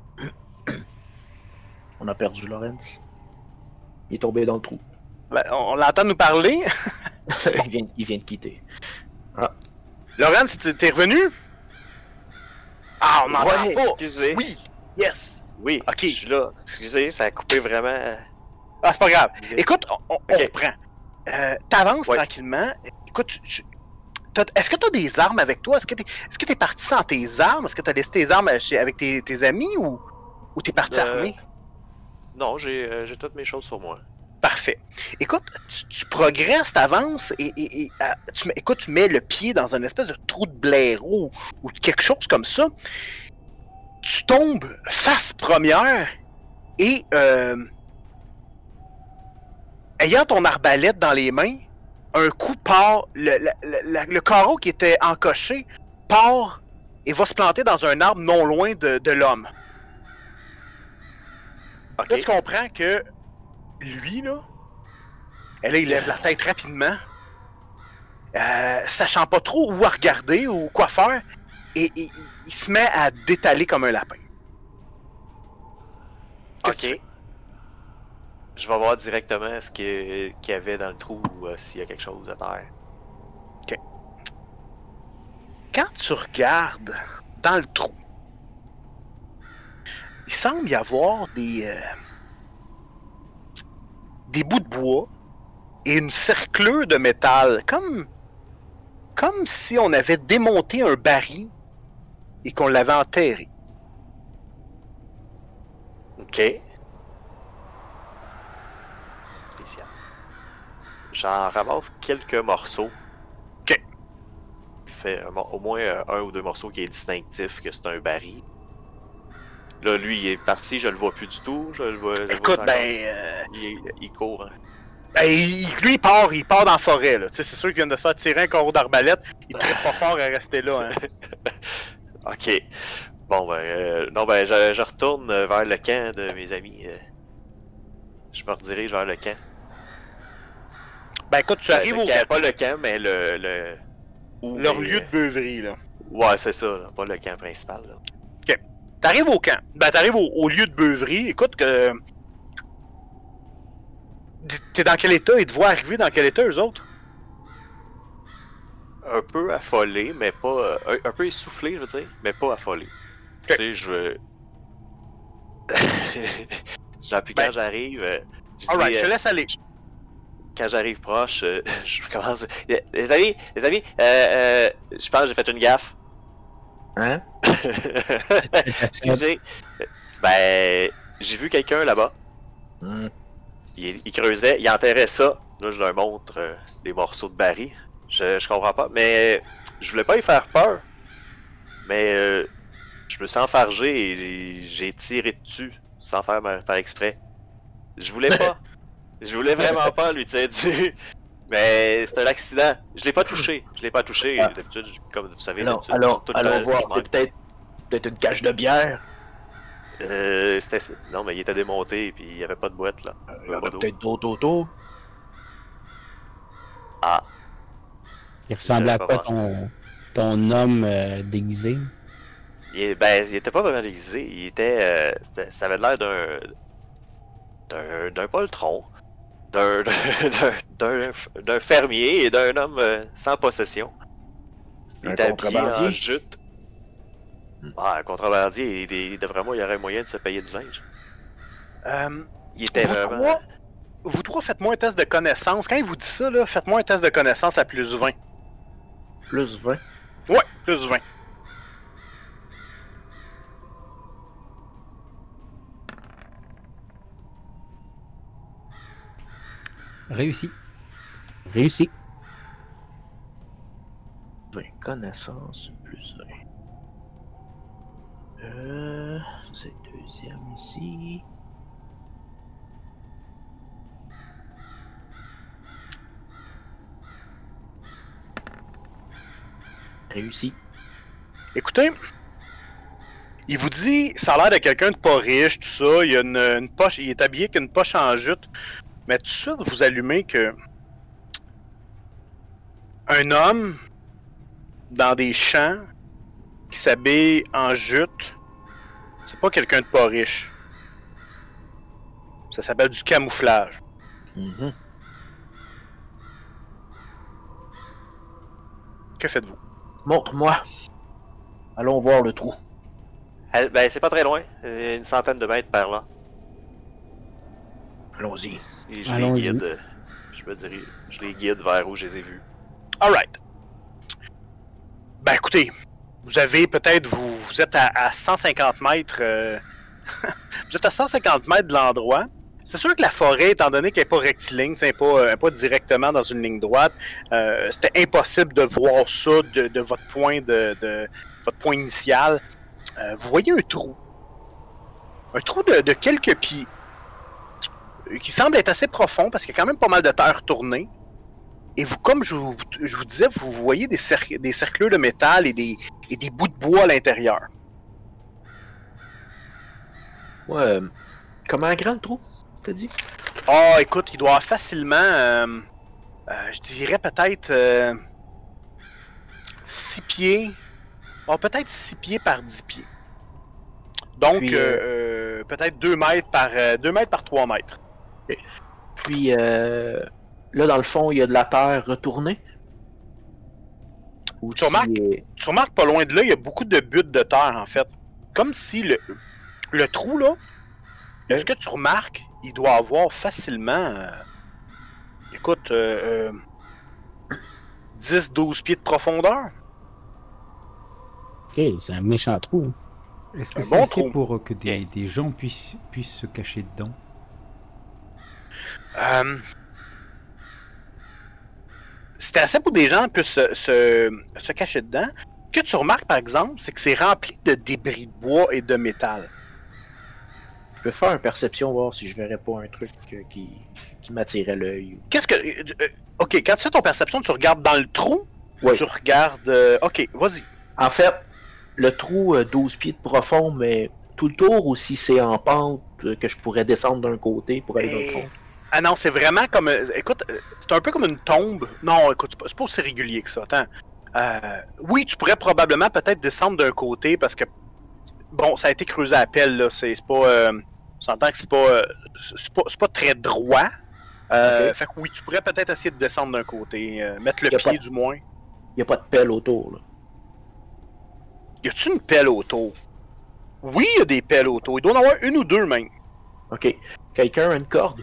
On a perdu Lorenz. Il est tombé dans le trou. Ben, on l'entend nous parler. il vient de quitter. Laurence, t'es revenu? Ah, on n'entend Ouais, pas. excusez. Oui, yes. Oui, Ok. je suis là. Excusez, ça a coupé vraiment. Ah, c'est pas grave. Écoute, on Ok. reprend. T'avances Ouais. tranquillement. Écoute, est-ce que t'as des armes avec toi? Est-ce que t'es parti sans tes armes? Est-ce que t'as laissé tes armes avec tes amis ou t'es parti armé? Non, j'ai toutes mes choses sur moi. Parfait. Écoute, tu progresses, t'avances et tu mets le pied dans un espèce de trou de blaireau ou quelque chose comme ça. Tu tombes face première et ayant ton arbalète dans les mains, un coup part, le carreau qui était encoché part et va se planter dans un arbre non loin de l'homme. Ok. Là, tu comprends que lui, là, il lève la tête rapidement, sachant pas trop où à regarder ou quoi faire, et il se met à détaler comme un lapin. Qu'est-ce que tu Ok. fais? Je vais voir directement ce qu'il y avait dans le trou ou s'il y a quelque chose à terre. Quand tu regardes dans le trou, il semble y avoir des bouts de bois et une cerclure de métal, comme si on avait démonté un baril et qu'on l'avait enterré. Ok. Spécial. J'en ramasse quelques morceaux. Ok. Fait au moins un ou deux morceaux qui est distinctif que c'est un baril. Là, lui, il est parti, je le vois plus du tout. Je le vois Écoute, encore. ben, Il court. Hein. lui, il part dans la forêt, là. Tu sais, c'est sûr qu'il vient de se faire tirer un carreau d'arbalète. Il tripe pas fort à rester là, hein. Ok. Bon, ben, non, ben, je retourne vers le camp de mes amis. Je me redirige vers le camp. Ben, écoute, tu arrives au Pas le camp, mais le... où leur mes- lieu de beuverie, là. Ouais, c'est ça, là, pas le camp principal. Là. T'arrives au camp. Ben, t'arrives au lieu de beuverie. Écoute, que... T'es dans quel état? Ils te voient arriver dans quel état, eux autres? Un peu affolé, mais pas... un peu essoufflé, je veux dire, mais pas affolé. Ok. Tu sais, je... Puis Ben, quand j'arrive... je Alright, dis, je te laisse aller. quand j'arrive proche, je commence... Les amis, je pense que j'ai fait une gaffe. Hein? Excusez. Ben, j'ai vu quelqu'un là-bas. Hmm. Il creusait, il enterrait ça. Là, je leur montre des morceaux de baril. Je comprends pas, mais je voulais pas y faire peur. Mais je me suis enfargé et j'ai tiré dessus sans faire par exprès. Je voulais pas. Je voulais vraiment pas lui tirer dessus. Mais c'est un accident. Je l'ai pas touché. Ah. D'habitude, comme vous savez, Alors, d'habitude, alors, tout le allons temps, voir, je manque. peut-être une cache de bière. Non, mais il était démonté et puis il y avait pas de boîte là. Il y en Pas a d'eau. peut-être d'autres autour. Ah, Il ressemble à J'avais quoi pas pensé. ton homme déguisé? il était pas vraiment déguisé. Il était, ça avait l'air d'un poltron, d'un fermier et d'un homme sans possession. Il Un était habillé en contrebandier? jute. Ah, un contrebandier, d'après moi, il y aurait moyen de se payer du linge. Il était vraiment... Vous trois, faites-moi un test de connaissance. Quand il vous dit ça, là, faites-moi un test de connaissance à plus 20. Plus 20. Ouais, plus 20. Réussi. Réussi. 20 connaissances plus 20. C'est deuxième ici. Réussi. Écoutez, il vous dit, ça a l'air de quelqu'un de pas riche, tout ça. Il y a une poche, il est habillé avec une poche en jute. Mais tout de suite, vous allumez que un homme dans des champs qui s'habille en jute, c'est pas quelqu'un de pas riche. Ça s'appelle du camouflage. Mhm. Que faites-vous? Montre-moi. Allons voir le trou. Ben, c'est pas très loin. Une centaine de mètres par là. Allons-y. Et je les Allons-y. guide. Je les guide vers où je les ai vus. Alright. Ben écoutez, vous avez peut-être, vous êtes à 150 mètres, vous êtes à 150 mètres de l'endroit. C'est sûr que la forêt, étant donné qu'elle n'est pas rectiligne, elle n'est pas directement dans une ligne droite, c'était impossible de voir ça de votre point votre point initial. Vous voyez un trou. Un trou de quelques pieds. Qui semble être assez profond parce qu'il y a quand même pas mal de terre tournée. Et vous, comme je vous disais, vous voyez des cerclures de métal et des bouts de bois à l'intérieur. Ouais. Comment grand le trou, t'as dit? Ah, écoute, il doit avoir facilement, je dirais peut-être 6 pieds. Ah, peut-être 6 pieds par 10 pieds. Donc, Puis, peut-être 2 mètres par 3 mètres. Puis, là, dans le fond, il y a de la terre retournée. Ou Tu remarques pas loin de là, il y a beaucoup de buttes de terre, en fait. Comme si le trou, là, ce que tu remarques, il doit avoir facilement, écoute, 10-12 pieds de profondeur. Ok, c'est un méchant trou. Est-ce que Un c'est bon assez trou. pour que des gens puissent se cacher dedans? C'était assez pour des gens puissent se cacher dedans. Ce que tu remarques, par exemple, c'est que c'est rempli de débris de bois et de métal. Je peux faire une perception, voir si je verrais pas un truc qui m'attirait l'œil. Qu'est-ce que... ok, quand tu fais ton perception, tu regardes dans le trou ou Oui. tu regardes... ok, vas-y. En fait, le trou, 12 pieds de profond, mais tout le tour, ou si c'est en pente, que je pourrais descendre d'un côté pour aller dans le fond. Ah non, c'est vraiment comme... écoute, c'est un peu comme une tombe. Non, écoute, c'est pas aussi régulier que ça. Attends. Oui, tu pourrais probablement peut-être descendre d'un côté parce que... Bon, ça a été creusé à pelle, là. C'est pas... on s'entend que c'est pas très droit. Ok. Fait que oui, tu pourrais peut-être essayer de descendre d'un côté. Mettre le Y a pied, pas- du moins. Il n'y a pas de pelle autour, là. Y a-tu une pelle autour? Oui, il y a des pelles autour. Il doit en avoir une ou deux, même. Ok. Quelqu'un a une corde?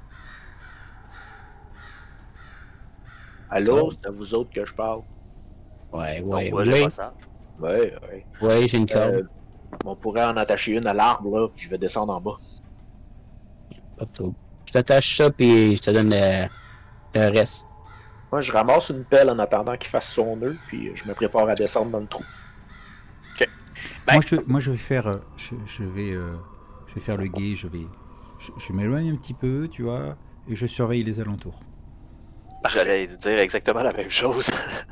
Allô, Corde? c'est à vous autres que je parle. Ouais, Donc, ouais, moi, j'ai ouais. pas ça. Ouais. Ouais, j'ai une corde. On pourrait en attacher une à l'arbre, là, puis je vais descendre en bas. Pas trop. Je t'attache ça, puis je te donne le reste. Moi, je ramasse une pelle en attendant qu'il fasse son nœud, puis je me prépare à descendre dans le trou. Ben- Moi, je vais faire, je vais faire le guet. Je m'éloigne un petit peu, tu vois, et je surveille les alentours. J'allais dire exactement la même chose.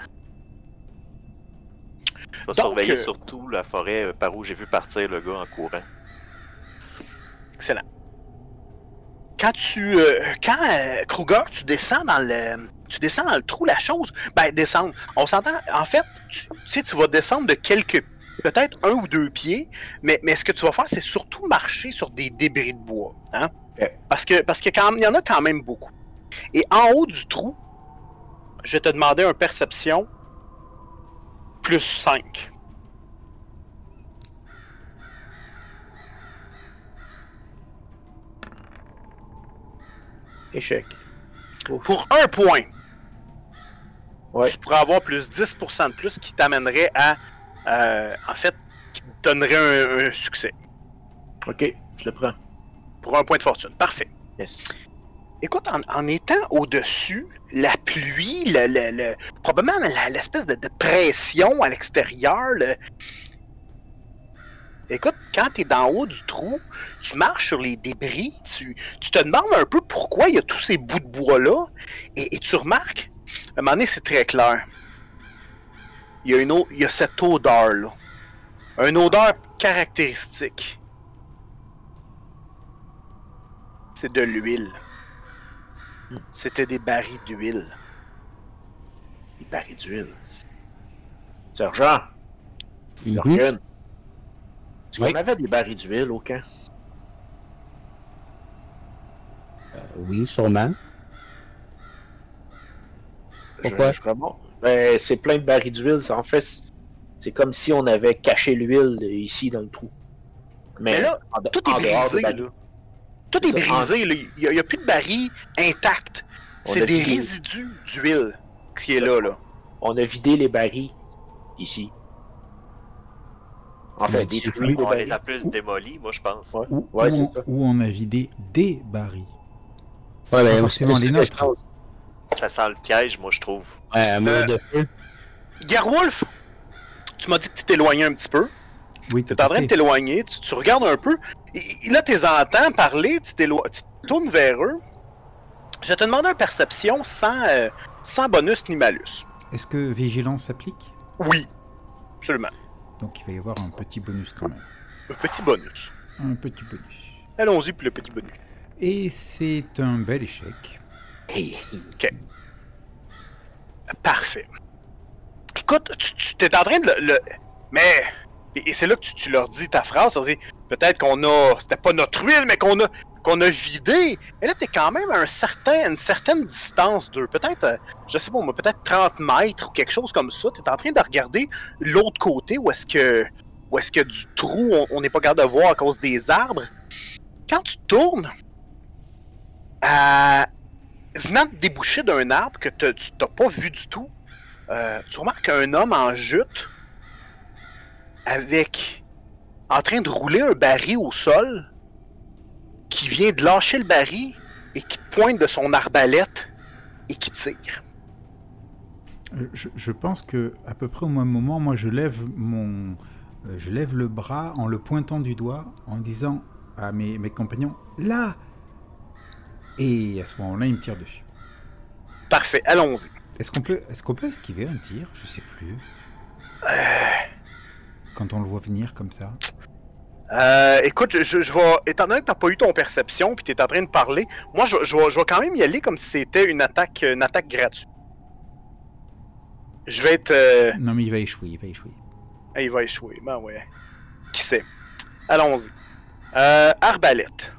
Je vais surveiller surtout la forêt par où j'ai vu partir le gars en courant. Excellent. Quand Kruger, tu descends dans le trou, la chose, ben descendre. On s'entend. En fait, tu sais, tu vas descendre de peut-être 1 ou 2 pieds, mais ce que tu vas faire, c'est surtout marcher sur des débris de bois, hein? Ok. Parce que il y en a quand même beaucoup. Et en haut du trou, je vais te demander un perception plus 5. Échec. Pour 1 point. Ouais. Tu pourrais avoir plus 10% de plus qui t'amènerait à... en fait, qui te donnerait un succès. Ok, je le prends. Pour 1 point de fortune. Parfait. Yes. Écoute, en étant au-dessus, la pluie, probablement l'espèce de pression à l'extérieur, écoute, quand tu es d'en haut du trou, tu marches sur les débris, tu te demandes un peu pourquoi il y a tous ces bouts de bois-là, et tu remarques, à un moment donné, c'est très clair. Il y a cette odeur-là. Une odeur caractéristique. C'est de l'huile. C'était des barils d'huile. Des barils d'huile. Sergent, Mhm. Jorgen, est-ce Oui. qu'on avait des barils d'huile au camp? Oui, sûrement. Pourquoi? Je remonte. Ben, c'est plein de barils d'huile. En fait, c'est comme si on avait caché l'huile ici dans le trou. Mais là, tout est brisé, là. Tout est C'est ça, brisé, là. Il n'y a plus de barils intacts. On C'est a des vidé. résidus d'huile qui est là, là. On a vidé les barils ici. En fait, Mais détruit oui, les On les barils. a plus démolis, moi, je pense. Ouais, Où, ouais, où c'est on, ça. où on a vidé des barils. Ouais, ben, forcément c'est les ce que nôtres. je pense. Ça sent le piège, moi, je trouve. Ouais, un mur de feu. Gerwolf, tu m'as dit que tu t'éloignais un petit peu. Oui, Tu tout es en à train de fait. t'éloigner, tu regardes un peu. Et là, tu les entends parler, tu te tournes vers eux. Je vais te demander une perception sans bonus ni malus. Est-ce que vigilance s'applique? Oui, absolument. Donc il va y avoir un petit bonus quand même. Un petit bonus. Un petit bonus. Allons-y pour le petit bonus. Et c'est un bel échec. Hey, Parfait. Écoute, tu t'es en train de mais... Et c'est là que tu leur dis ta phrase, ça dit peut-être qu'on a... C'était pas notre huile, mais qu'on a vidé. Et là, t'es quand même à une certaine distance d'eux. Peut-être, je sais pas, moi, peut-être 30 mètres ou quelque chose comme ça. T'es en train de regarder l'autre côté où est-ce que du trou, on n'est pas capable de voir à cause des arbres. Quand tu tournes, venant de déboucher d'un arbre que tu t'as pas vu du tout, tu remarques un homme en jute en train de rouler un baril au sol, qui vient de lâcher le baril et qui te pointe de son arbalète et qui tire. Je pense que à peu près au même moment, moi je lève le bras en le pointant du doigt, en disant à mes compagnons là. Et à ce moment-là, il me tire dessus. Parfait, allons-y. Est-ce qu'on peut esquiver un tir? Je sais plus. Quand on le voit venir comme ça. Écoute, je vais, étant donné que t'as pas eu ton perception puis t'es en train de parler, moi je vais quand même y aller comme si c'était une attaque gratuite. Je vais être... Non mais il va échouer. Ah, il va échouer, ben ouais. Qui sait? Allons-y. Arbalète.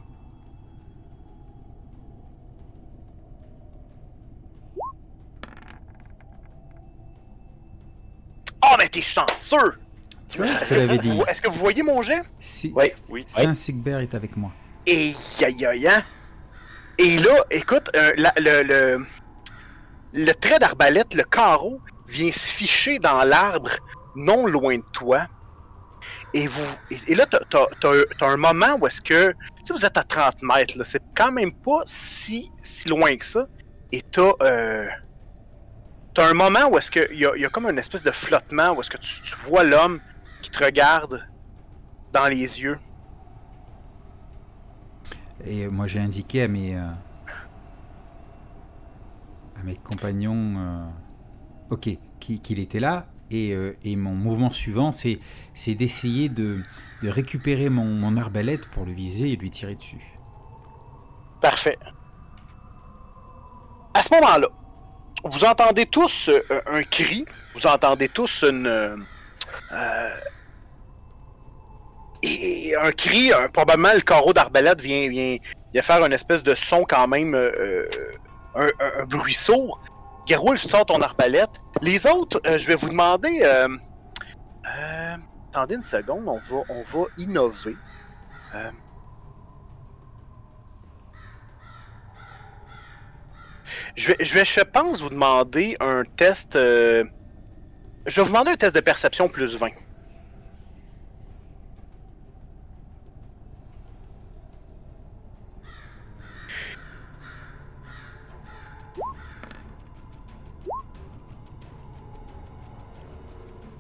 Oh, mais t'es chanceux! Tu vois, je te l'avais dit. Est-ce que vous voyez mon jet? Si Oui. Oui. Saint-Sigbert est avec moi. Et hein? Et là, écoute, le trait d'arbalète, le carreau, vient se ficher dans l'arbre non loin de toi. Et là, t'as un moment où est-ce que... Tu sais, vous êtes à 30 mètres, là. C'est quand même pas si loin que ça. Et t'as un moment où est-ce que... Il y a comme une espèce de flottement où est-ce que tu vois l'homme qui te regarde dans les yeux. Et moi j'ai indiqué à mes compagnons qu'il était là. Et mon mouvement suivant, c'est d'essayer de récupérer mon arbalète pour le viser et lui tirer dessus. Parfait. À ce moment-là, vous entendez tous un cri, vous entendez tous et un cri, probablement le carreau d'arbalète vient faire une espèce de son quand même, un bruit sourd. Gerwolf sort ton arbalète. Les autres, je vais vous demander... attendez une seconde, on va innover. Je vais, je pense, vous demander un test... je vais vous demander un test de perception plus 20.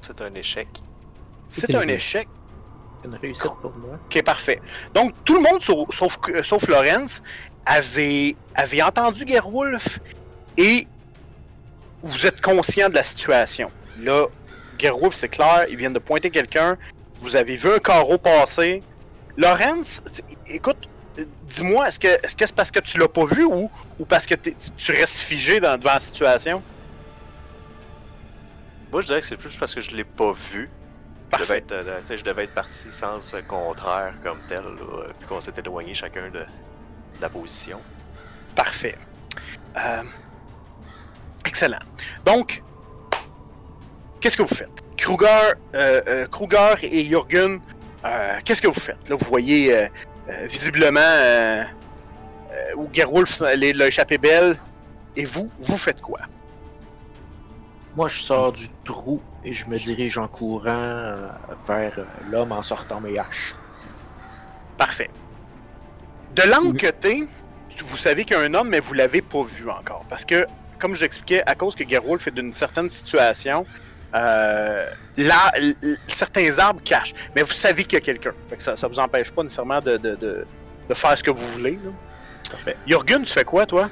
C'est un échec. C'est un échec. Une réussite pour moi. Ok, parfait. Donc, tout le monde, sauf Lorenz, avait entendu Gerwolf et vous êtes conscient de la situation. Là, Gerwolf, c'est clair, ils viennent de pointer quelqu'un. Vous avez vu un carreau passer. Lorenz, écoute, dis-moi, est-ce que c'est parce que tu l'as pas vu ou parce que tu restes figé devant la situation? Moi, je dirais que c'est plus parce que je l'ai pas vu. Parfait. Je devais être parti sens contraire comme tel, là, vu qu'on s'est éloigné chacun de la position. Parfait. Excellent. Donc, qu'est-ce que vous faites? Kruger et Jürgen, qu'est-ce que vous faites? Là, vous voyez visiblement où Gerwolf l'a échappé belle. Et vous faites quoi? Moi, je sors du trou et je me dirige en courant vers l'homme en sortant mes haches. Parfait. De l'angle que t'es, vous savez qu'il y a un homme, mais vous l'avez pas vu encore. Parce que, comme je l'expliquais, à cause que Gerwolf est d'une certaine situation, là, certains arbres cachent. Mais vous savez qu'il y a quelqu'un. Fait que ça vous empêche pas nécessairement de faire ce que vous voulez. Là. Parfait. Jürgen, tu fais quoi, toi?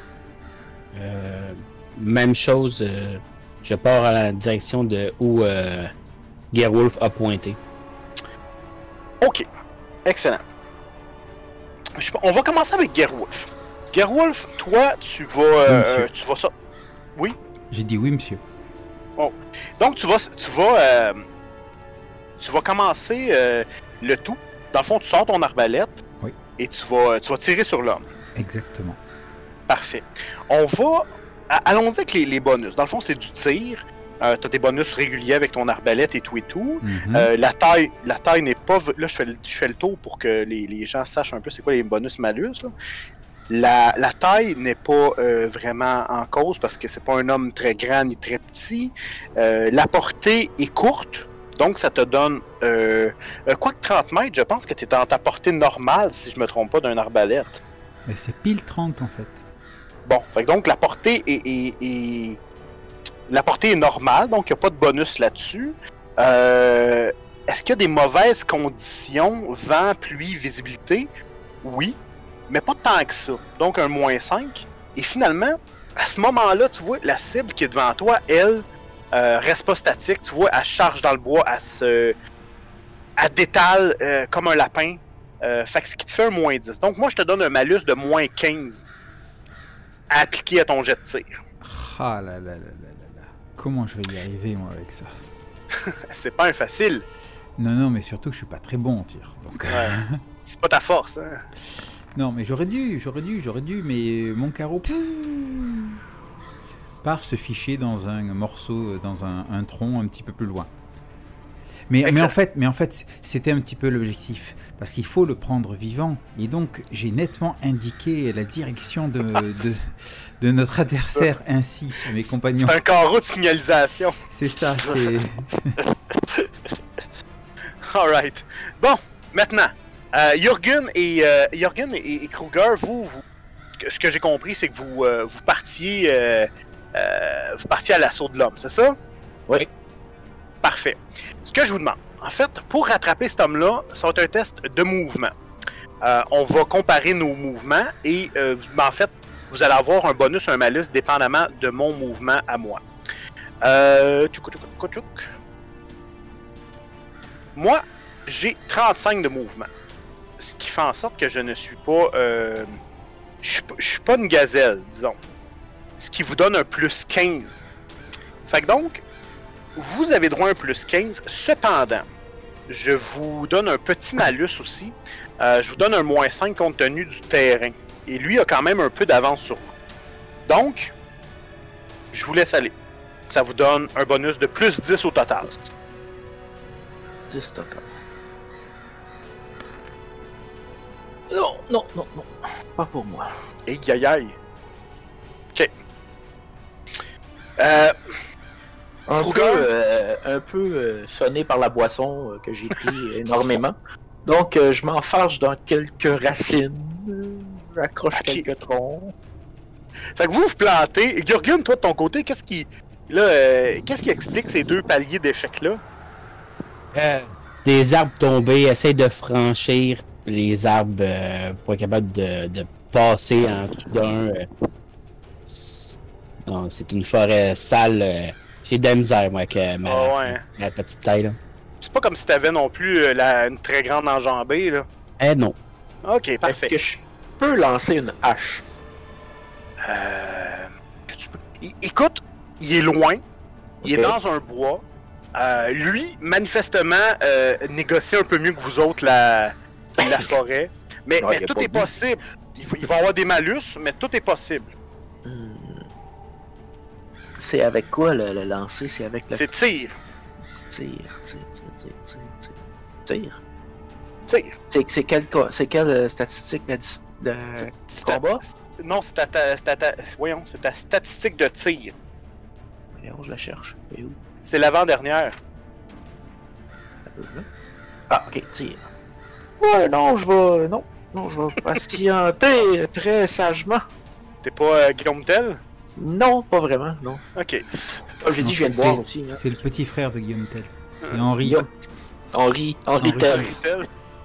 Même chose, je pars à la direction de où Gerwolf a pointé. Ok, excellent. On va commencer avec Gerwolf. Gerwolf, toi, tu vas ça. Oui? J'ai dit oui, monsieur. Oh. Donc tu vas commencer le tout. Dans le fond, tu sors ton arbalète. Oui. Et tu vas tirer sur l'homme. Exactement. Parfait. On va... Allons-y avec les bonus. Dans le fond, c'est du tir. T'as des bonus réguliers avec ton arbalète et tout et tout. Mhm. La taille n'est pas... Là, je fais le tour pour que les gens sachent un peu c'est quoi les bonus-malus. La taille n'est pas vraiment en cause parce que c'est pas un homme très grand ni très petit. La portée est courte. Donc, ça te donne... quoique 30 mètres, je pense que tu es dans ta portée normale, si je me trompe pas, d'un arbalète. Mais c'est pile 30 en fait. Bon, fait que donc la portée est normale, donc il n'y a pas de bonus là-dessus. Est-ce qu'il y a des mauvaises conditions, vent, pluie, visibilité? Oui, mais pas tant que ça. Donc un -5. Et finalement, à ce moment-là, tu vois, la cible qui est devant toi, elle, reste pas statique. Tu vois, elle charge dans le bois, elle détale comme un lapin. Fait que ce qui te fait un -10. Donc moi, je te donne un malus de -15 à appliquer à ton jet de tir. Ah là là là là là là. Comment je vais y arriver moi avec ça? C'est pas un facile. Non, mais surtout que je suis pas très bon en tir. Donc... Ouais. C'est pas ta force, hein? Non, mais j'aurais dû, mais mon carreau part se ficher dans un morceau, dans un tronc un petit peu plus loin. Mais en fait, c'était un petit peu l'objectif, parce qu'il faut le prendre vivant. Et donc, j'ai nettement indiqué la direction de notre adversaire ainsi à mes compagnons. C'est un carreau de signalisation. C'est ça, c'est... Alright. Bon, maintenant, Jürgen et Kruger, vous, ce que j'ai compris, c'est que vous partiez à l'assaut de l'homme, c'est ça? Oui. Parfait. Ce que je vous demande, en fait, pour rattraper cet homme-là, ça va être un test de mouvement. On va comparer nos mouvements et, en fait, vous allez avoir un bonus, un malus, dépendamment de mon mouvement à moi. Moi, j'ai 35 de mouvement. Ce qui fait en sorte que je ne suis pas... je suis pas une gazelle, disons. Ce qui vous donne un plus 15. Fait que donc, vous avez droit à un plus 15. Cependant, je vous donne un petit malus aussi. Je vous donne un -5 compte tenu du terrain. Et lui a quand même un peu d'avance sur vous. Donc, je vous laisse aller. Ça vous donne un bonus de plus 10 au total. 10 total. Non. Pas pour moi. Et aïe. Ok. Un peu sonné par la boisson que j'ai pris énormément. Donc, je m'enfarge dans quelques racines. J'accroche quelques troncs. Fait que vous plantez. Jürgen, toi de ton côté, qu'est-ce qui explique ces deux paliers d'échecs-là? Des arbres tombés, essaye de franchir les arbres pour être capable de passer en dessous d'un. Non, c'est une forêt sale. J'ai de la misère, moi, avec ma petite taille, là. C'est pas comme si t'avais non plus une très grande enjambée, là. Non. Ok, parfait. Est-ce que je peux lancer une hache? Écoute, il est loin. Il Ok. est dans un bois. Lui, manifestement, négocie un peu mieux que vous autres la forêt. Mais, Non, mais il y a tout pas est de but. possible. Il va y avoir des malus, mais tout est possible. C'est avec quoi le lancer? C'est avec le C'est tir. tir. Tir. C'est quelle statistique de combat? Non, c'est voyons, c'est ta statistique de tir. Voyons, je la cherche. Et où? C'est l'avant-dernière. Ah, ok, tir. Ouais, non, je vais patienter très sagement. T'es pas Guillaume Tell? Non, pas vraiment, non. Ok. Ah, j'ai dit, je viens de boire aussi. Hein. C'est le petit frère de Guillaume Tell. C'est Henri. Guillaume. Henri Henri Tell. Tell.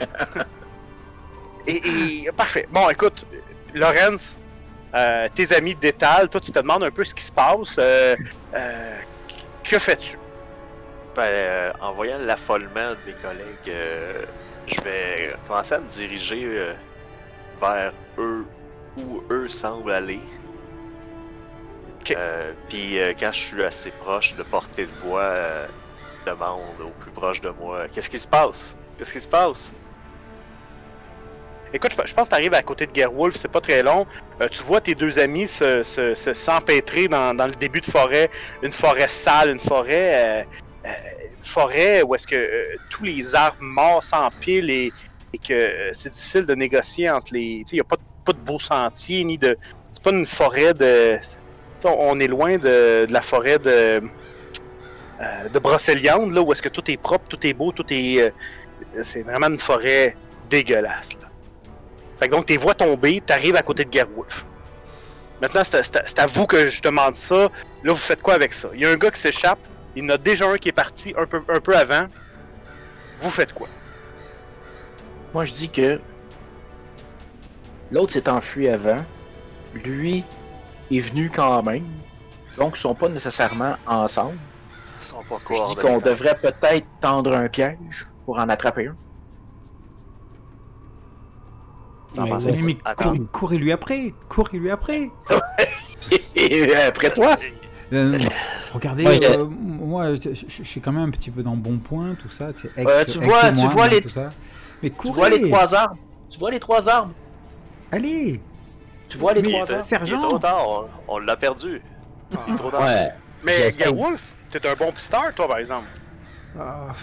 et parfait. Bon, écoute, Lorenz, tes amis d'étal, toi tu te demandes un peu ce qui se passe. Que fais-tu? En voyant l'affolement de mes collègues, je vais commencer à me diriger vers eux, où eux semblent aller. Ok. Puis quand je suis assez proche de portée de voix, je demande au plus proche de moi, qu'est-ce qui se passe? Qu'est-ce qui se passe? Écoute, je pense que tu arrives à côté de Gerwolf, c'est pas très long. Tu vois tes deux amis s'empêtrer dans le début de forêt. Une forêt sale, une forêt où est-ce que tous les arbres morts s'empilent et que c'est difficile de négocier entre les... Tu sais, il n'y a pas de beaux sentiers, ni de... C'est pas une forêt de... T'sais, on est loin de la forêt de Brocéliande, là, où est-ce que tout est propre, tout est beau, tout est... c'est vraiment une forêt dégueulasse, là. Fait que donc, tes voix tombées, t'arrives à côté de Gerwolf. Maintenant, c'est à vous que je demande ça. Là, vous faites quoi avec ça? Il y a un gars qui s'échappe, il y en a déjà un qui est parti un peu avant. Vous faites quoi? Moi, je dis que l'autre s'est enfui avant. Lui est venu quand même. Donc, ils sont pas nécessairement ensemble. Ils sont pas Je dis coordonnés. qu'on devrait peut-être tendre un piège pour en attraper un. T'en penses Ouais, quoi? Mais Attends. courez-lui après. Courez-lui après. Et après toi? Regardez, Ouais, moi, je suis quand même un petit peu dans bon point, tout ça. Tu Tu vois les- tout ça. Mais Tu courez. vois les trois arbres? Tu vois les trois arbres? Allez. Tu vois les Mais, trois arbres? Il est sergent. trop tard, on l'a perdu. Il est trop tard. Ouais. Mais J'essaie. Gerwolf, t'es un bon pisteur, toi, par exemple. Ah,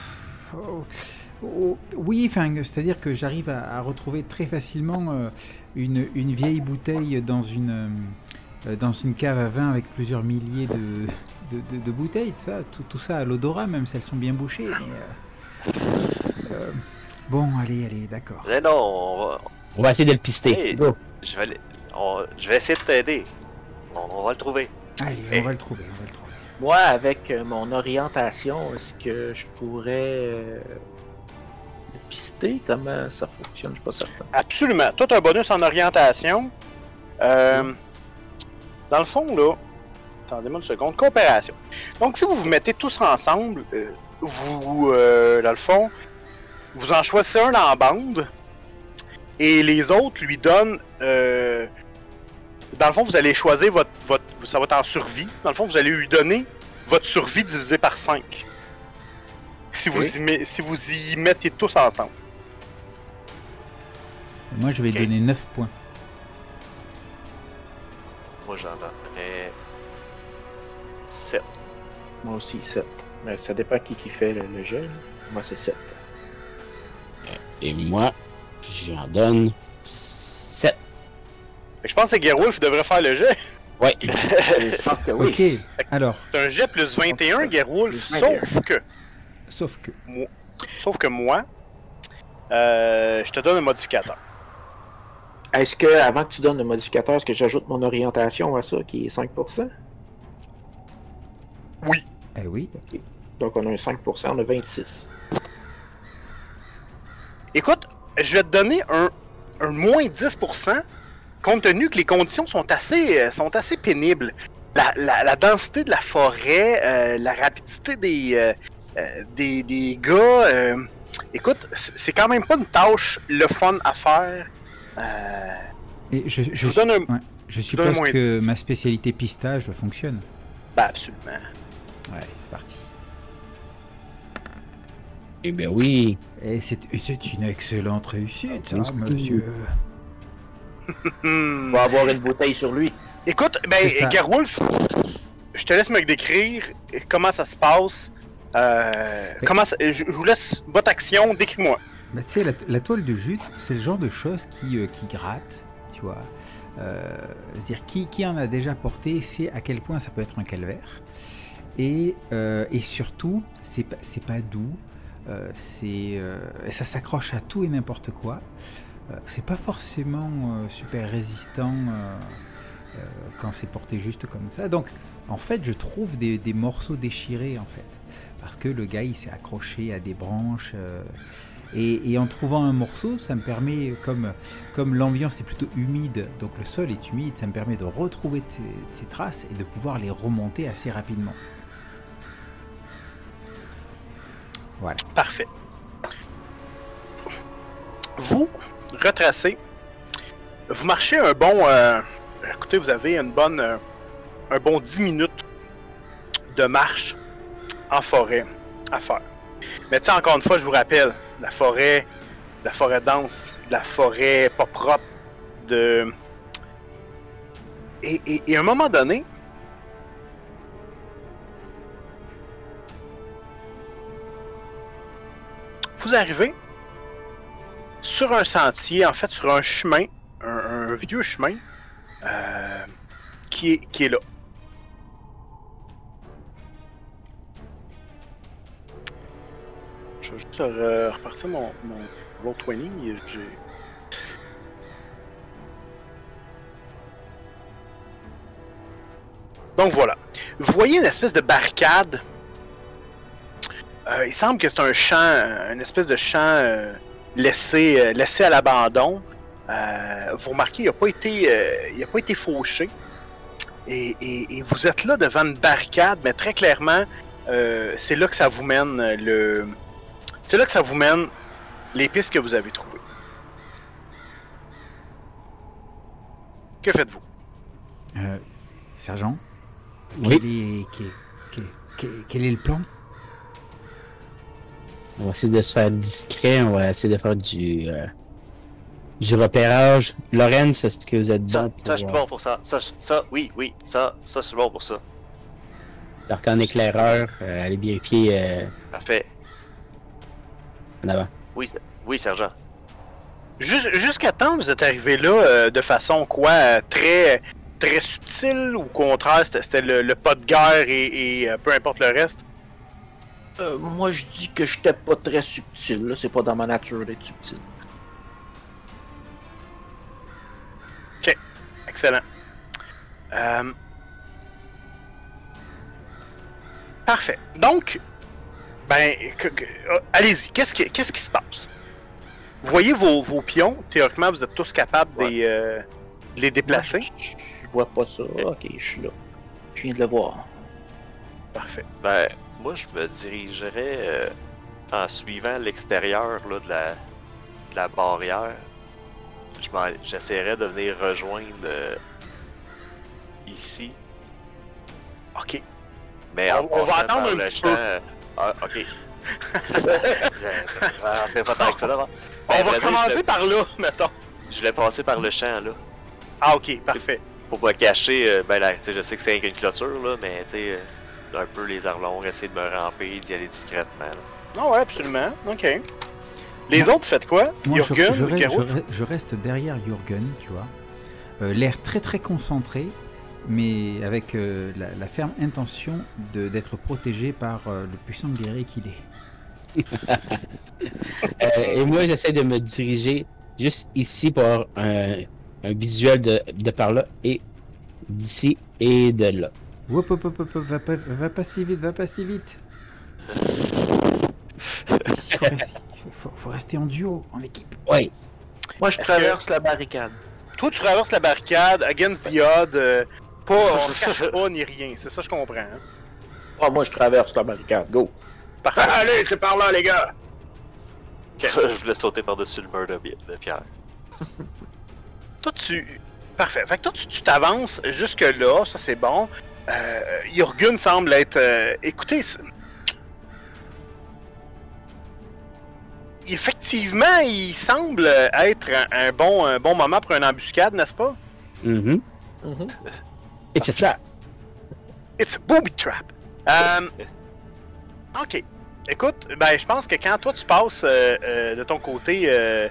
oui, enfin, c'est-à-dire que j'arrive à retrouver très facilement une vieille bouteille dans une cave à vin avec plusieurs milliers de bouteilles, tout ça à l'odorat, même si elles sont bien bouchées. Mais, bon, allez, d'accord. Mais non, On va essayer de le pister. Hey. Go. je vais essayer de t'aider. On va le trouver. Allez, on va le trouver. Moi, avec mon orientation, est-ce que je pourrais le pister? Comment ça fonctionne? Je suis pas certain. Absolument. Toi, t'as un bonus en orientation. Dans le fond, là... Attendez-moi une seconde. Coopération. Donc, si vous vous mettez tous ensemble, dans le fond, vous en choisissez un en bande et les autres lui donnent... dans le fond, vous allez choisir ça va être en survie. Dans le fond, vous allez lui donner votre survie divisé par 5. Si vous, si vous y mettez tous ensemble. Moi, je vais Ok. donner 9 points. Moi, j'en donnerais 7. Moi aussi, 7. Mais ça dépend qui fait le jet. Là. Moi, c'est 7. Et moi, j'en donne 7. Fait que je pense que Gerwolf devrait faire le jet. Ouais. Je pense que oui. Ok, alors, C'est un jet plus 21, Gerwolf, Plus 21. sauf que moi, je te donne un modificateur. Est-ce que, avant que tu donnes le modificateur, est-ce que j'ajoute mon orientation à ça, qui est 5%? Oui. oui. Donc, on a un 5%, on a 26. Écoute, je vais te donner un moins 10%, compte tenu que les conditions sont assez pénibles. La densité de la forêt, la rapidité des gars. Écoute, c'est quand même pas une tâche le fun à faire. Et je vous donne un. Ouais, je suppose moins que 10. ma spécialité pistage fonctionne. Ben absolument. Ouais, c'est parti. Eh bien oui. Et c'est une excellente réussite, ça, Merci. monsieur. On va avoir une bouteille sur lui. Écoute, C'est ça. Gerwolf, je te laisse me décrire comment ça se passe. Je vous laisse votre action, décris-moi. Bah, tu sais, la toile de jute, c'est le genre de choses qui gratte, tu vois. C'est-à-dire, qui en a déjà porté, sait à quel point ça peut être un calvaire. Et surtout, c'est pas doux. Ça s'accroche à tout et n'importe quoi. C'est pas forcément super résistant quand c'est porté juste comme ça. Donc, en fait, je trouve des morceaux déchirés, en fait. Parce que le gars, il s'est accroché à des branches. Et en trouvant un morceau, ça me permet, comme l'ambiance est plutôt humide, donc le sol est humide, ça me permet de retrouver ces traces et de pouvoir les remonter assez rapidement. Voilà. Parfait. Vous retracez. Vous marchez un bon... écoutez, vous avez un bon 10 minutes de marche en forêt à faire. Mais tu sais, encore une fois, je vous rappelle, la forêt dense, la forêt pas propre, Et à un moment donné, vous arrivez sur un sentier, en fait sur un chemin, un vieux chemin, qui est là. Je vais juste repartir mon Roll20. Donc voilà. Vous voyez une espèce de barricade. Il semble que c'est un champ, une espèce de champ laissé à l'abandon. Vous remarquez, il n'a pas été fauché. Et vous êtes là devant une barricade, mais très clairement, c'est là que ça vous mène c'est là que ça vous mène les pistes que vous avez trouvées. Que faites-vous? Sergent, Oui. quel est le plan? On va essayer de se faire discret, on va essayer de faire du repérage. Lorenz, est-ce que vous êtes Ça, bon pour... ça, je suis bon pour ça. Oui, ça, je suis bon pour ça. Partir en éclaireur, aller vérifier Parfait. en avant. Oui, sergent. Jusqu'à temps, vous êtes arrivé là de façon quoi, très subtile, ou au contraire, c'était le pas de guerre et peu importe le reste? Moi, je dis que j'étais pas très subtil. Là. C'est pas dans ma nature d'être subtil. Ok, excellent. Parfait. Donc, allez-y. Qu'est-ce qui se passe? Vous voyez vos pions. Théoriquement, vous êtes tous capables de les déplacer. Je vois pas ça. Ok, je suis là. Je viens de le voir. Parfait. Ben, moi, je me dirigerais en suivant l'extérieur là, de la barrière. J'essaierais de venir rejoindre ici. Ok. Mais On va attendre un petit peu. Ah, ok. Je vais pas tant que ça là. On va commencer par là, mettons. Je voulais passer par le champ là. Ah, ok, parfait. Pour pas cacher, là, je sais que c'est une clôture là, mais tu sais, un peu les arlongs, essayer de me ramper, d'y aller discrètement. Là. Ah ouais, absolument. Ok. Les autres, faites quoi? Moi, Jürgen, je reste derrière Jürgen, tu vois. L'air très très concentré, mais avec la ferme intention d'être protégé par le puissant guerrier qu'il est. Et moi, j'essaie de me diriger juste ici pour avoir un visuel de par là et d'ici et de là. Hop, va pas si vite, va pas si vite. Il Faut rester en duo, en équipe. Oui. Moi, je traverse la barricade. Toi, tu traverses la barricade, against the odd, pas, on se cache pas ni rien. C'est ça, je comprends. Hein? Ah, moi, je traverse la barricade. Go. Parfait. Allez, c'est par là, les gars. Je voulais sauter par-dessus le mur de pierre. Toi, Parfait. Fait que toi, tu t'avances jusque-là, ça c'est bon. Jürgen semble être... Écoutez... Effectivement, il semble être un bon moment pour une embuscade, n'est-ce pas? Mm-hmm. It's a trap. It's a booby trap. Ok. Écoute, ben je pense que quand toi tu passes de ton côté,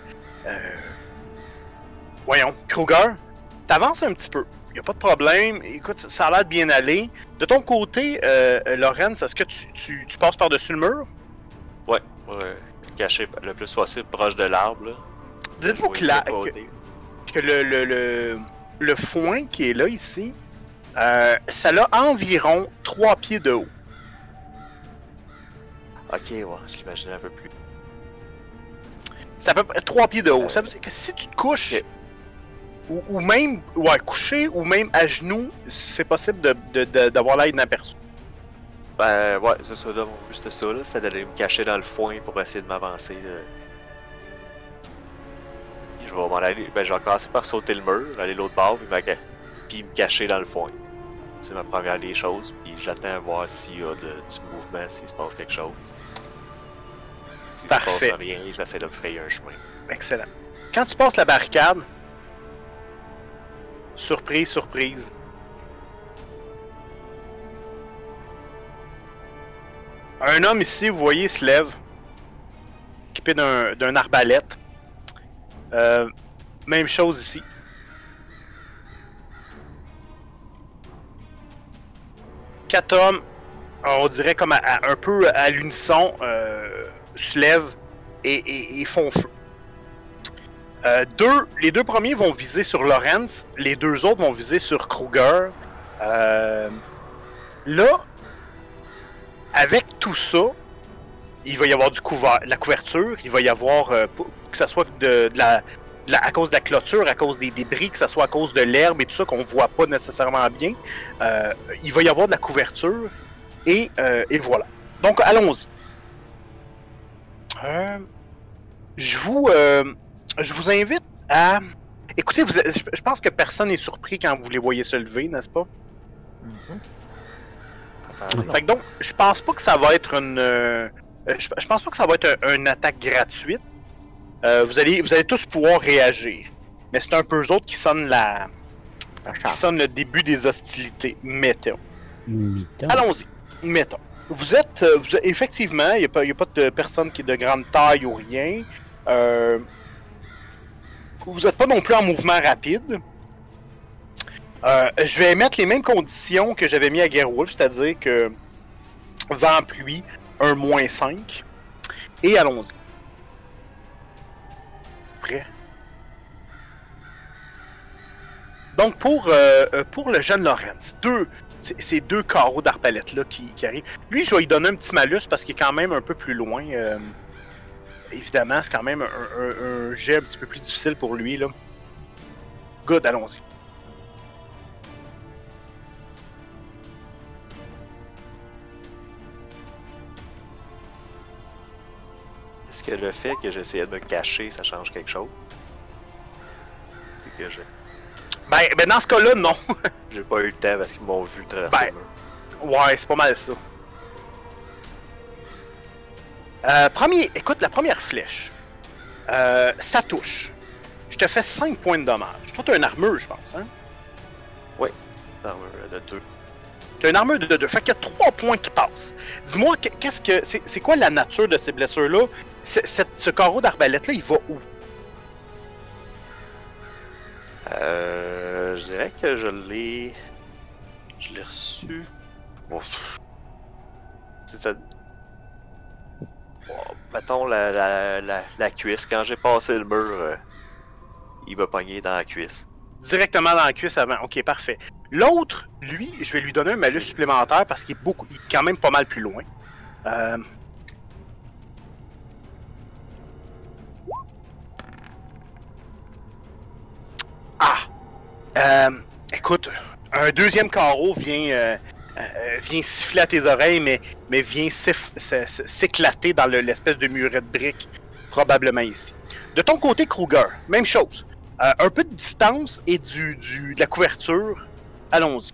voyons, Kruger, t'avances un petit peu. Y a pas de problème. Écoute, ça a l'air de bien aller. De ton côté, Lorenz, est-ce que tu passes par-dessus le mur? Ouais. Caché le plus possible proche de l'arbre. Là. Dites-vous que le foin qui est là ici, ça a environ 3 pieds de haut. Ok, ouais, je l'imaginais un peu plus. Ça peut être 3 pieds de haut. Ça veut dire que si tu te couches, ou même couché, ou même à genoux, c'est possible d'avoir l'aide inaperçu. Ben ouais, c'est ça, là, mon but c'était ça, là, c'était d'aller me cacher dans le foin pour essayer de m'avancer. Je vais m'en aller, ben je vais commencer par sauter le mur, aller l'autre bord, puis me cacher dans le foin. C'est ma première des choses, puis j'attends à voir s'il y a du mouvement, s'il se passe quelque chose. Si ça passe rien, j'essaie de me frayer un chemin. Excellent. Quand tu passes la barricade, surprise, un homme ici, vous voyez, se lève, équipé d'un arbalète. Même chose ici. Quatre hommes, on dirait comme un peu à l'unisson, se lèvent et font feu. Les deux premiers vont viser sur Lorenz, les deux autres vont viser sur Kruger. Là, avec tout ça, il va y avoir de la couverture, il va y avoir, que ça soit à cause de la clôture, à cause des débris, que ça soit à cause de l'herbe et tout ça qu'on voit pas nécessairement bien, il va y avoir de la couverture et voilà. Donc allons-y. Je vous invite à... Écoutez, je pense que personne n'est surpris quand vous les voyez se lever, n'est-ce pas? Fait que donc, je pense pas que ça va être je pense pas que ça va être une attaque gratuite. Vous allez tous pouvoir réagir. Mais c'est un peu eux autres qui sonnent le début des hostilités. Mettons. Allons-y. Mettons. Vous êtes effectivement, il n'y a pas de personne qui est de grande taille ou rien. Vous n'êtes pas non plus en mouvement rapide. Je vais mettre les mêmes conditions que j'avais mis à Gerwolf, c'est-à-dire que vent, pluie, un -5. Et allons-y. Prêt? Donc pour le jeune Lorenz, ces deux carreaux d'arbalète là qui arrivent. Lui, je vais lui donner un petit malus parce qu'il est quand même un peu plus loin. Évidemment, c'est quand même un jet un petit peu plus difficile pour lui là. Good, allons-y. Est-ce que le fait que j'essayais de me cacher, ça change quelque chose? C'est que Ben dans ce cas-là, non. J'ai pas eu le temps parce qu'ils m'ont vu traverser le mur. Ouais, c'est pas mal ça. Écoute, la première flèche. Ça touche. Je te fais 5 points de dommage. Toi, t'as une armure, je pense, hein? Oui, une armure de 2. T'as une armure de 2. Fait qu'il y a 3 points qui passent. Dis-moi, c'est quoi la nature de ces blessures-là? Ce carreau d'arbalète-là, il va où? Je dirais que je l'ai reçu. Ouf. C'est ça. Mettons la cuisse. Quand j'ai passé le mur, il va pogner dans la cuisse. Directement dans la cuisse avant. Ok, parfait. L'autre, lui, je vais lui donner un malus supplémentaire parce qu'il est quand même pas mal plus loin. Écoute, un deuxième carreau vient siffler à tes oreilles, mais vient s'éclater dans l'espèce de muret de briques, probablement ici. De ton côté, Kruger, même chose. Un peu de distance et de la couverture. Allons-y.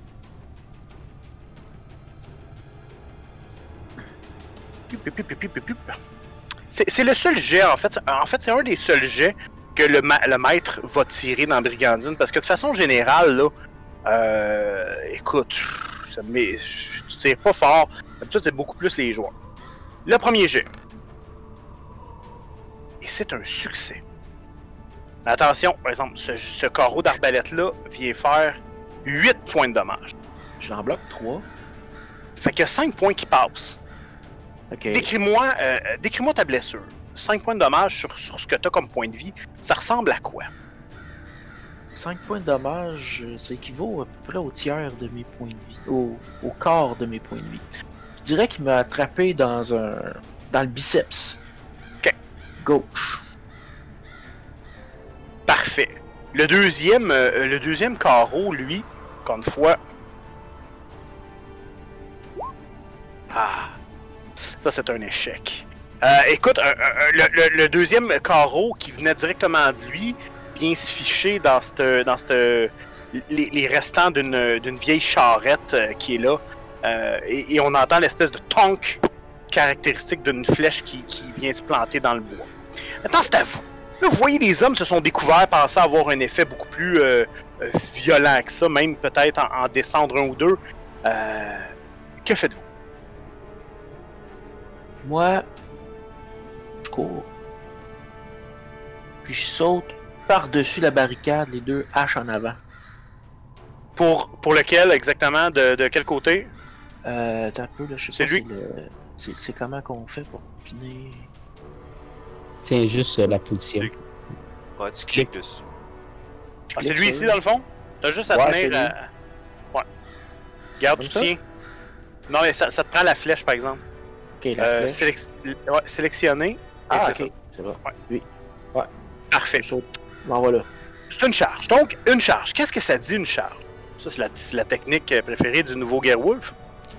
C'est le seul jet, en fait. En fait, c'est un des seuls jets que le maître va tirer dans Brigandine, parce que de façon générale, là, écoute, tu tires pas fort. D'habitude, c'est beaucoup plus les joueurs. Le premier jet. Et c'est un succès. Mais attention, par exemple, ce carreau d'arbalète-là vient faire 8 points de dommage. Je l'en bloque 3. Fait qu'il y a 5 points qui passent. Ok. Décris-moi ta blessure. 5 points de dommage sur ce que tu as comme point de vie, ça ressemble à quoi? 5 points de dommage, ça équivaut à peu près au tiers de mes points de vie. Au quart de mes points de vie. Je dirais qu'il m'a attrapé dans le biceps. Ok. Gauche. Parfait. Le deuxième carreau, lui, encore une fois... Ah... Ça, c'est un échec. Écoute, le deuxième carreau qui venait directement de lui vient se ficher dans les restants d'une vieille charrette qui est là. Et on entend l'espèce de tonk caractéristique d'une flèche qui vient se planter dans le bois. Maintenant, c'est à vous. Là, vous voyez, les hommes se sont découverts, pensaient avoir un effet beaucoup plus violent que ça, même peut-être en descendre un ou deux. Que faites-vous? Moi, je cours. Puis je saute par-dessus la barricade, les deux haches en avant. Pour lequel exactement? De quel côté? T'as un peu, là, je sais C'est pas. lui. C'est comment qu'on fait pour piner. Tiens juste la position. Ouais, tu cliques dessus. Ah, c'est lui ici dans le fond? T'as juste à Ouais, tenir. Ouais. Garde, tu Comme ça? tiens. Non, mais ça te prend la flèche par exemple. Ok, la flèche. Sélectionner. Ah, et c'est ok, c'est bon. Ouais. Oui, ça. Parfait. je saute. M'en voilà. C'est une charge. Donc, une charge. Qu'est-ce que ça dit, une charge? Ça, c'est la technique préférée du nouveau Gerwolf.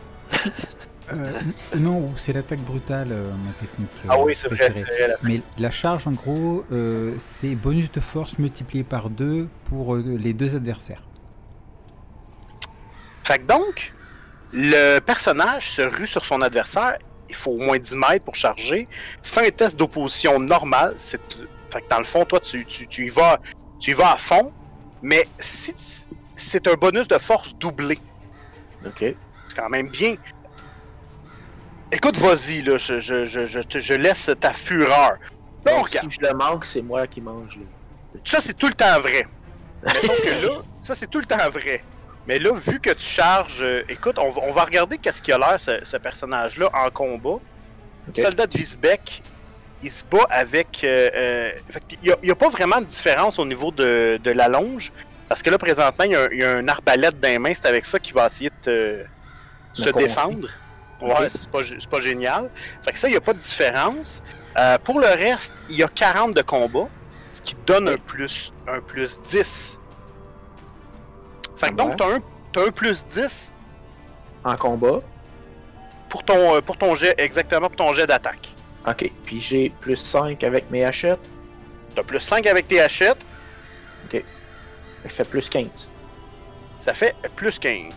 Non, c'est l'attaque brutale, ma technique. Ah oui, c'est vrai. préférée. C'est vrai, Mais la charge, en gros, c'est bonus de force multiplié par 2 pour les deux adversaires. Fait que donc, le personnage se rue sur son adversaire. Il faut au moins 10 mètres pour charger. Tu fais un test d'opposition normal. Fait que dans le fond, toi, tu y vas à fond. Mais si c'est un bonus de force doublé. Ok. C'est quand même bien. Écoute, vas-y, là. Je laisse ta fureur. Là, on Donc, regarde. si je le manque, c'est moi qui mange. Là. Ça, c'est tout le temps vrai. Mettons que là, ça, c'est tout le temps vrai. Mais là, vu que tu charges... écoute, on va regarder qu'est-ce qu'il a l'air, ce personnage-là, en combat. Ok. Soldat de Visbeck, il se bat avec... il n'y a pas vraiment de différence au niveau de la longe. Parce que là, présentement, il y a un arbalète dans les mains. C'est avec ça qu'il va essayer de se défendre. Ouais, Ok. c'est pas génial. Fait que ça, il n'y a pas de différence. Pour le reste, il y a 40 de combat. Ce qui donne un plus 10. Fait que donc, t'as un plus 10 En combat. pour ton jet, exactement pour ton jet d'attaque. Ok. Puis j'ai plus 5 avec mes hachettes. T'as plus 5 avec tes hachettes, Ça fait plus 15. ça fait plus 15.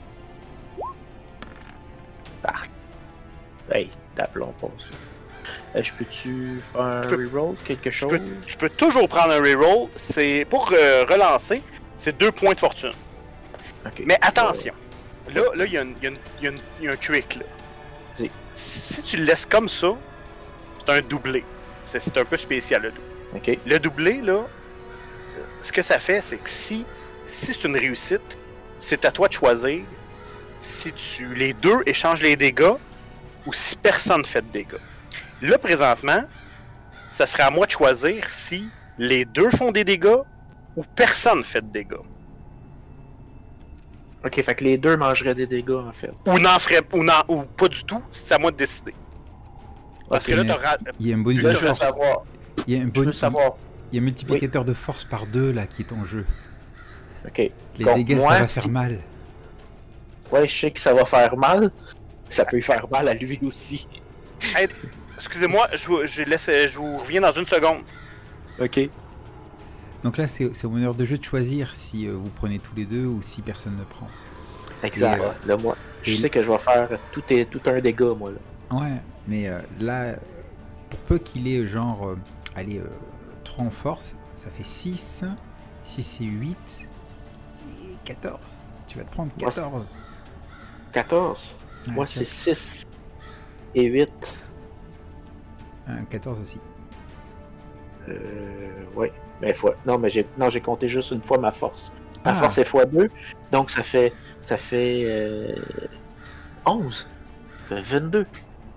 Hey, t'appelons pas ça. Je peux-tu faire un Tu peux- reroll, quelque chose? Tu peux toujours prendre un reroll. C'est pour relancer, c'est 2 points de fortune. Ok. Mais attention, là, il y a un trick, là. Vas-y. Si tu le laisses comme ça, c'est un doublé. C'est un peu spécial, le doublé. Ok. Le doublé, là, ce que ça fait, c'est que si c'est une réussite, c'est à toi de choisir si les deux échangent les dégâts ou si personne fait de dégâts. Là, présentement, ça serait à moi de choisir si les deux font des dégâts ou personne fait de dégâts. Ok, fait que les deux mangeraient des dégâts en fait. Ou pas du tout, c'est à moi de décider. Parce Ok, que là, mais t'auras... Il y a un bonus Là, de je veux force. savoir. Il y a un Je veux bonus. savoir. Il y a un multiplicateur de force par 2 là qui est en jeu. Ok. Les Donc, dégâts, moi, ça va faire mal. Ouais, je sais que ça va faire mal. Ça peut faire mal à lui aussi. Hey, excusez-moi, je vous reviens dans une seconde. Ok. Donc là, c'est au meneur de jeu de choisir si vous prenez tous les deux ou si personne ne prend. Exact. Et, Là, moi, je et- sais que je vais faire tout un dégât, moi. Là. Ouais, mais là, pour peu qu'il ait genre, 3 en force, ça fait 6, 6 et 8, et 14. Tu vas te prendre Moi, 14. 14. Ouais, Moi, tu c'est 6 et 8. vas- 14 aussi. Ouais. Mais non, mais j'ai compté juste une fois ma force. Ma Ah. force est x2, donc ça fait 11. Ça fait 22.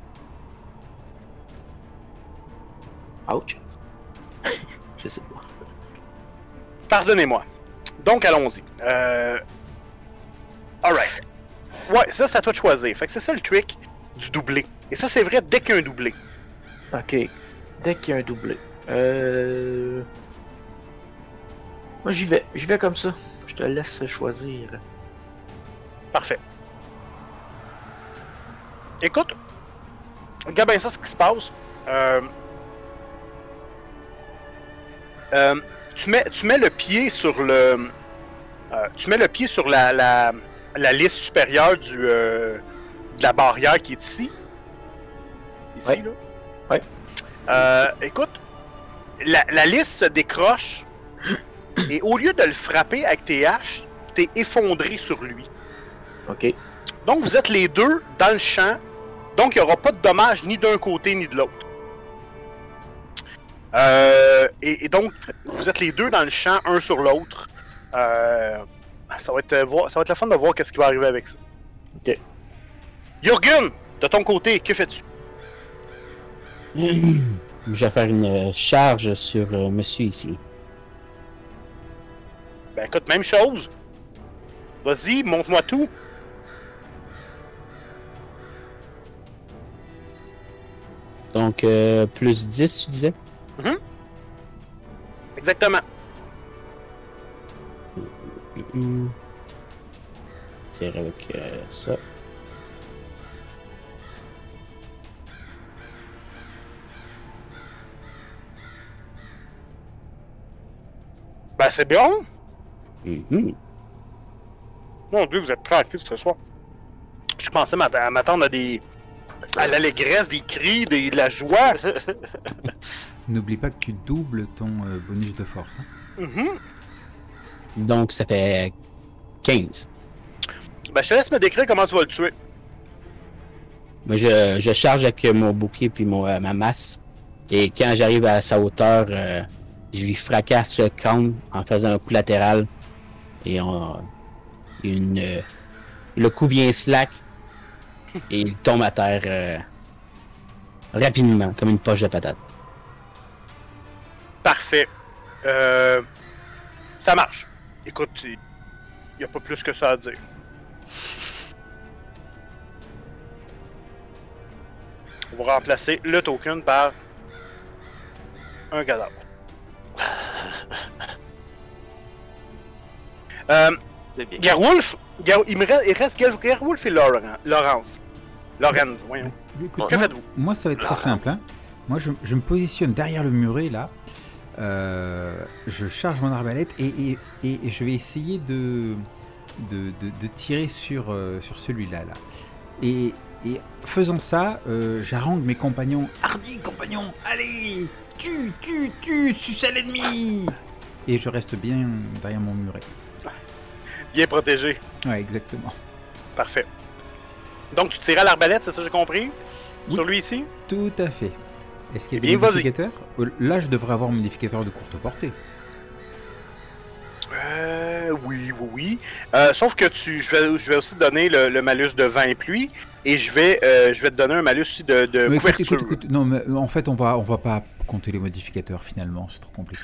Ouch. Je sais pas. Pardonnez-moi. Donc, allons-y. Alright. Ouais, ça, c'est à toi de choisir. Fait que c'est ça le trick du doublé. Et ça, c'est vrai dès qu'il y a un doublé. Ok. Dès qu'il y a un doublé. Moi, j'y vais. J'y vais comme ça. Je te laisse choisir. Parfait. Écoute, regarde bien ça, ce qui se passe. Tu mets le pied sur le. Tu mets le pied sur la liste supérieure de la barrière qui est ici. Ici, Ouais. là. Ouais. Écoute, la liste se décroche et au lieu de le frapper avec tes haches, t'es effondré sur lui. Ok. Donc vous êtes les deux dans le champ, donc il n'y aura pas de dommages ni d'un côté ni de l'autre. Et donc vous êtes les deux dans le champ, un sur l'autre. Ça va être le fun de voir qu'est-ce qui va arriver avec ça. Ok. Jürgen, de ton côté, que fais-tu? Je vais faire une charge sur monsieur ici. Ben écoute, même chose. Vas-y, montre-moi tout. Donc, plus 10, tu disais? Exactement. C'est avec ça. Ben c'est bien. Mhm. Mon Dieu, vous êtes tranquille ce soir. Je pensais m'attendre à l'allégresse, des cris, de la joie. N'oublie pas que tu doubles ton bonus de force. Hein. Mhm. Donc, ça fait 15. Ben je te laisse me décrire comment tu vas le tuer. Moi, je charge avec mon bouclier puis ma masse. Et quand j'arrive à sa hauteur, je lui fracasse le crâne en faisant un coup latéral. Et le coup vient slack. Et il tombe à terre rapidement, comme une poche de patate. Parfait. Ça marche. Écoute, il n'y a pas plus que ça à dire. On va remplacer le token par un cadavre. C'est bien. Gerwolf, il reste Gerwolf et Lorenz, voyons. Écoute, Que moi, faites-vous? moi, ça va être très simple. Hein. Moi, je me positionne derrière le muret, là. Je charge mon arbalète et je vais essayer de tirer sur celui-là. Là. Et faisant ça, j'harangue mes compagnons. Hardi, compagnons, allez, tue l'ennemi. Et je reste bien derrière mon muret. Bien protégé. Ouais, exactement. Parfait. Donc tu tires à l'arbalète, c'est ça j'ai compris? Oui. Sur lui ici? Tout à fait. Est-ce qu'il y a Eh des bien, vas-y. modificateurs? Là, je devrais avoir un modificateur de courte portée. Oui. Sauf que je vais aussi te donner le malus de vent et pluie et je vais te donner un malus aussi de Mais couverture. écoute, non, mais en fait, on va pas compter les modificateurs finalement, c'est trop compliqué.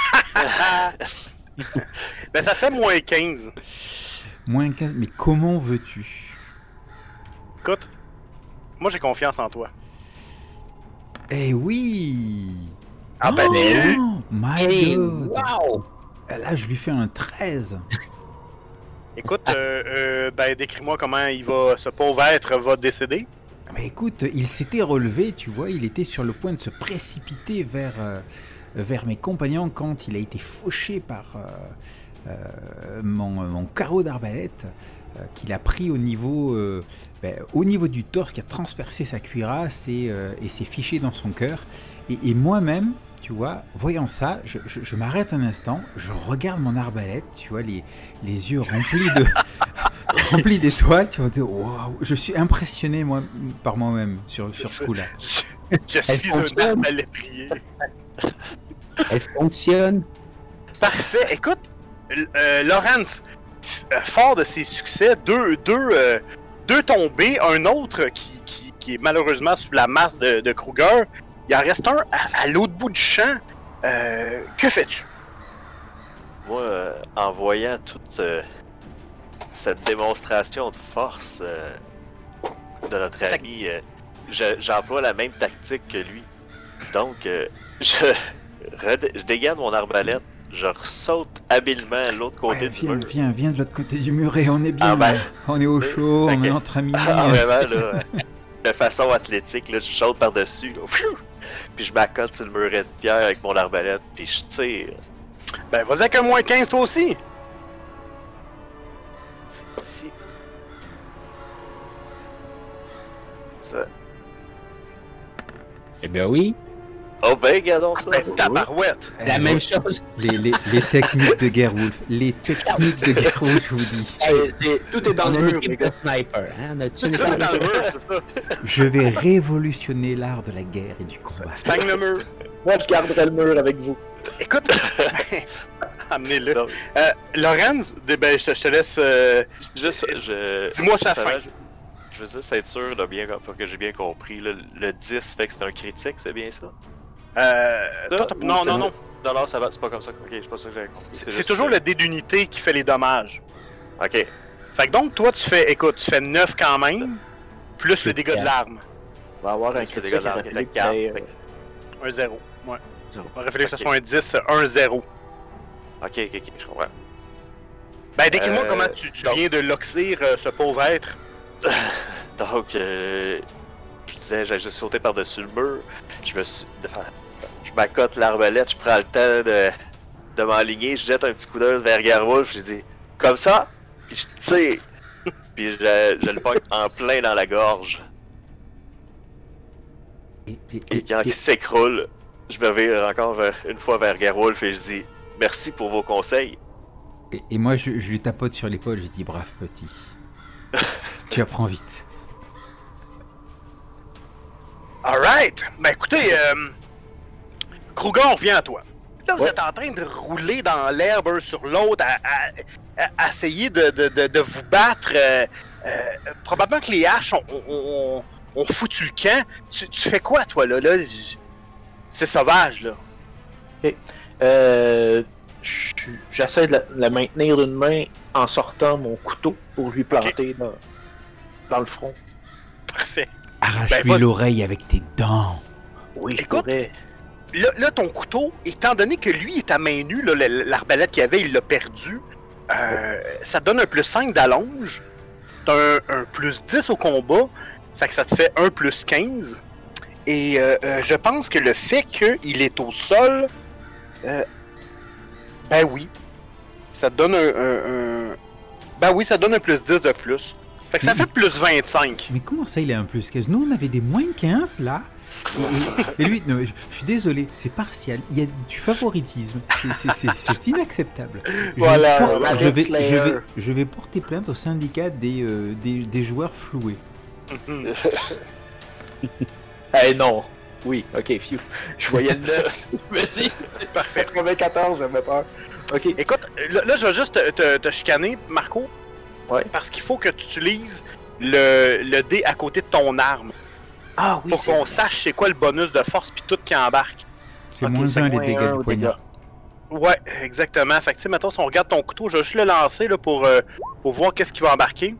Ben ça fait moins 15. Moins 15, mais comment veux-tu? Écoute, moi j'ai confiance en toi. Eh oui! Ah ben dis-le! My Hey, God! wow! Là, je lui fais un 13. Écoute, ben décris-moi comment ce pauvre être va décéder. Mais écoute, il s'était relevé, tu vois, il était sur le point de se précipiter vers mes compagnons quand il a été fauché par mon carreau d'arbalète qu'il a pris au niveau du torse, qui a transpercé sa cuirasse et s'est fiché dans son cœur. Et moi-même, tu vois, voyant ça, je m'arrête un instant, je regarde mon arbalète, tu vois, les yeux remplis d'étoiles, tu vois, waouh, je suis impressionné par moi-même sur ce coup-là. Je suis un arbalétrier. Elle fonctionne. Parfait. Écoute, Laurence, fort de ses succès, deux tombés, un autre qui est malheureusement sous la masse de Kruger. Il en reste un à l'autre bout du champ. Que fais-tu? Moi, en voyant toute cette démonstration de force de notre ami, j'emploie la même tactique que lui. Donc, je dégaine mon arbalète, je saute habilement de l'autre côté du mur. Viens de l'autre côté du mur et on est bien. On est au chaud, on est entre amis. Vraiment, là, de façon athlétique, là, je saute par-dessus, là, puis je m'accote sur le muret de pierre avec mon arbalète, puis je tire. Ben, vas-y avec un moins 15 toi aussi. Ici. Ça. Eh bien oui. Oh ben, regardons ça. Ben, tabarouette. La même chose. Les techniques de Gerwolf. Les techniques de Gerwolf, je vous dis. Tout est dans On le a une mur, les équipe gars. de sniper, hein? On a tué une Tout équipe dans le de mur, c'est ça. Je vais révolutionner l'art de la guerre et du combat. Spagne le mur. Moi, je garderai le mur avec vous. Écoute, amenez-le. Donc, Lorenz, ben, je te laisse. juste, Dis-moi sa ça fin. va, je veux juste être sûr de bien, faut que j'ai bien compris. Là, le 10 fait que c'est un critique, c'est bien ça? Non. Non, ça va, c'est pas comme ça. Ok, c'est pas ça que j'avais compris. C'est juste toujours le dé d'unité qui fait les dommages. Ok. Fait que donc, toi, tu fais 9 quand même, plus le dégât de l'arme. On va avoir un Le critique dégât de l'arme à qui la était 4. Un 0. Ouais. Zéro. On aurait fallu que ce Ok. soit un 10, un 0. Ok, je comprends. Ben, décris-moi comment tu donc- viens de loxir ce pauvre être. Donc, je disais, j'ai juste sauté par-dessus le mur. Je m'accote l'arbalète, je prends le temps de m'aligner, je jette un petit coup d'œil vers Gerwolf, je dis comme ça, puis je tire. Puis je le pogne en plein dans la gorge. Et quand il s'écroule, je me vire encore une fois vers Gerwolf et je dis merci pour vos conseils. Et moi, je lui tapote sur l'épaule, je dis brave petit. Tu apprends vite. Alright! Ben écoutez, Kruger, on revient à toi. Là, vous êtes en train de rouler dans l'herbe un sur l'autre, à essayer de vous battre. Probablement que les haches ont foutu le camp. Tu fais quoi, toi, là? C'est sauvage, là. J'essaie de la maintenir d'une main en sortant mon couteau pour lui planter dans le front. Parfait. Arrache-lui vas-y. l'oreille avec tes dents. Oui, je Écoute, pourrais. Là, ton couteau, étant donné que lui est à main nue, là, l'arbalète qu'il avait, il l'a perdu. Ça te donne un plus 5 d'allonge. T'as un plus 10 au combat. Fait que ça te fait un plus 15. Et je pense que le fait qu'il est au sol... ben oui. Ça te donne Ben oui, ça donne un plus 10 de plus. Fait que ça fait plus 25. Mais comment ça, il a un plus 15? Nous, on avait des moins 15, là. Et lui, non, je suis désolé, c'est partial. Il y a du favoritisme. C'est inacceptable. Voilà, Je vais porter plainte au syndicat des joueurs floués. Eh non. Oui, ok, phew. Je voyais le 9. Je me dis, Parfait. 94, j'avais peur. Ok. Écoute, là je vais juste te chicaner, Marco. Ouais. Parce qu'il faut que tu utilises le dé à côté de ton arme. Ah oui, Pour qu'on sache c'est quoi le bonus de force puis tout qui embarque. C'est Ok, moins c'est 1 les moins dégâts un du aux poignard. Ouais, exactement. Fait que tu sais, mettons, si on regarde ton couteau, je vais juste le lancer là, pour voir qu'est-ce qui va embarquer.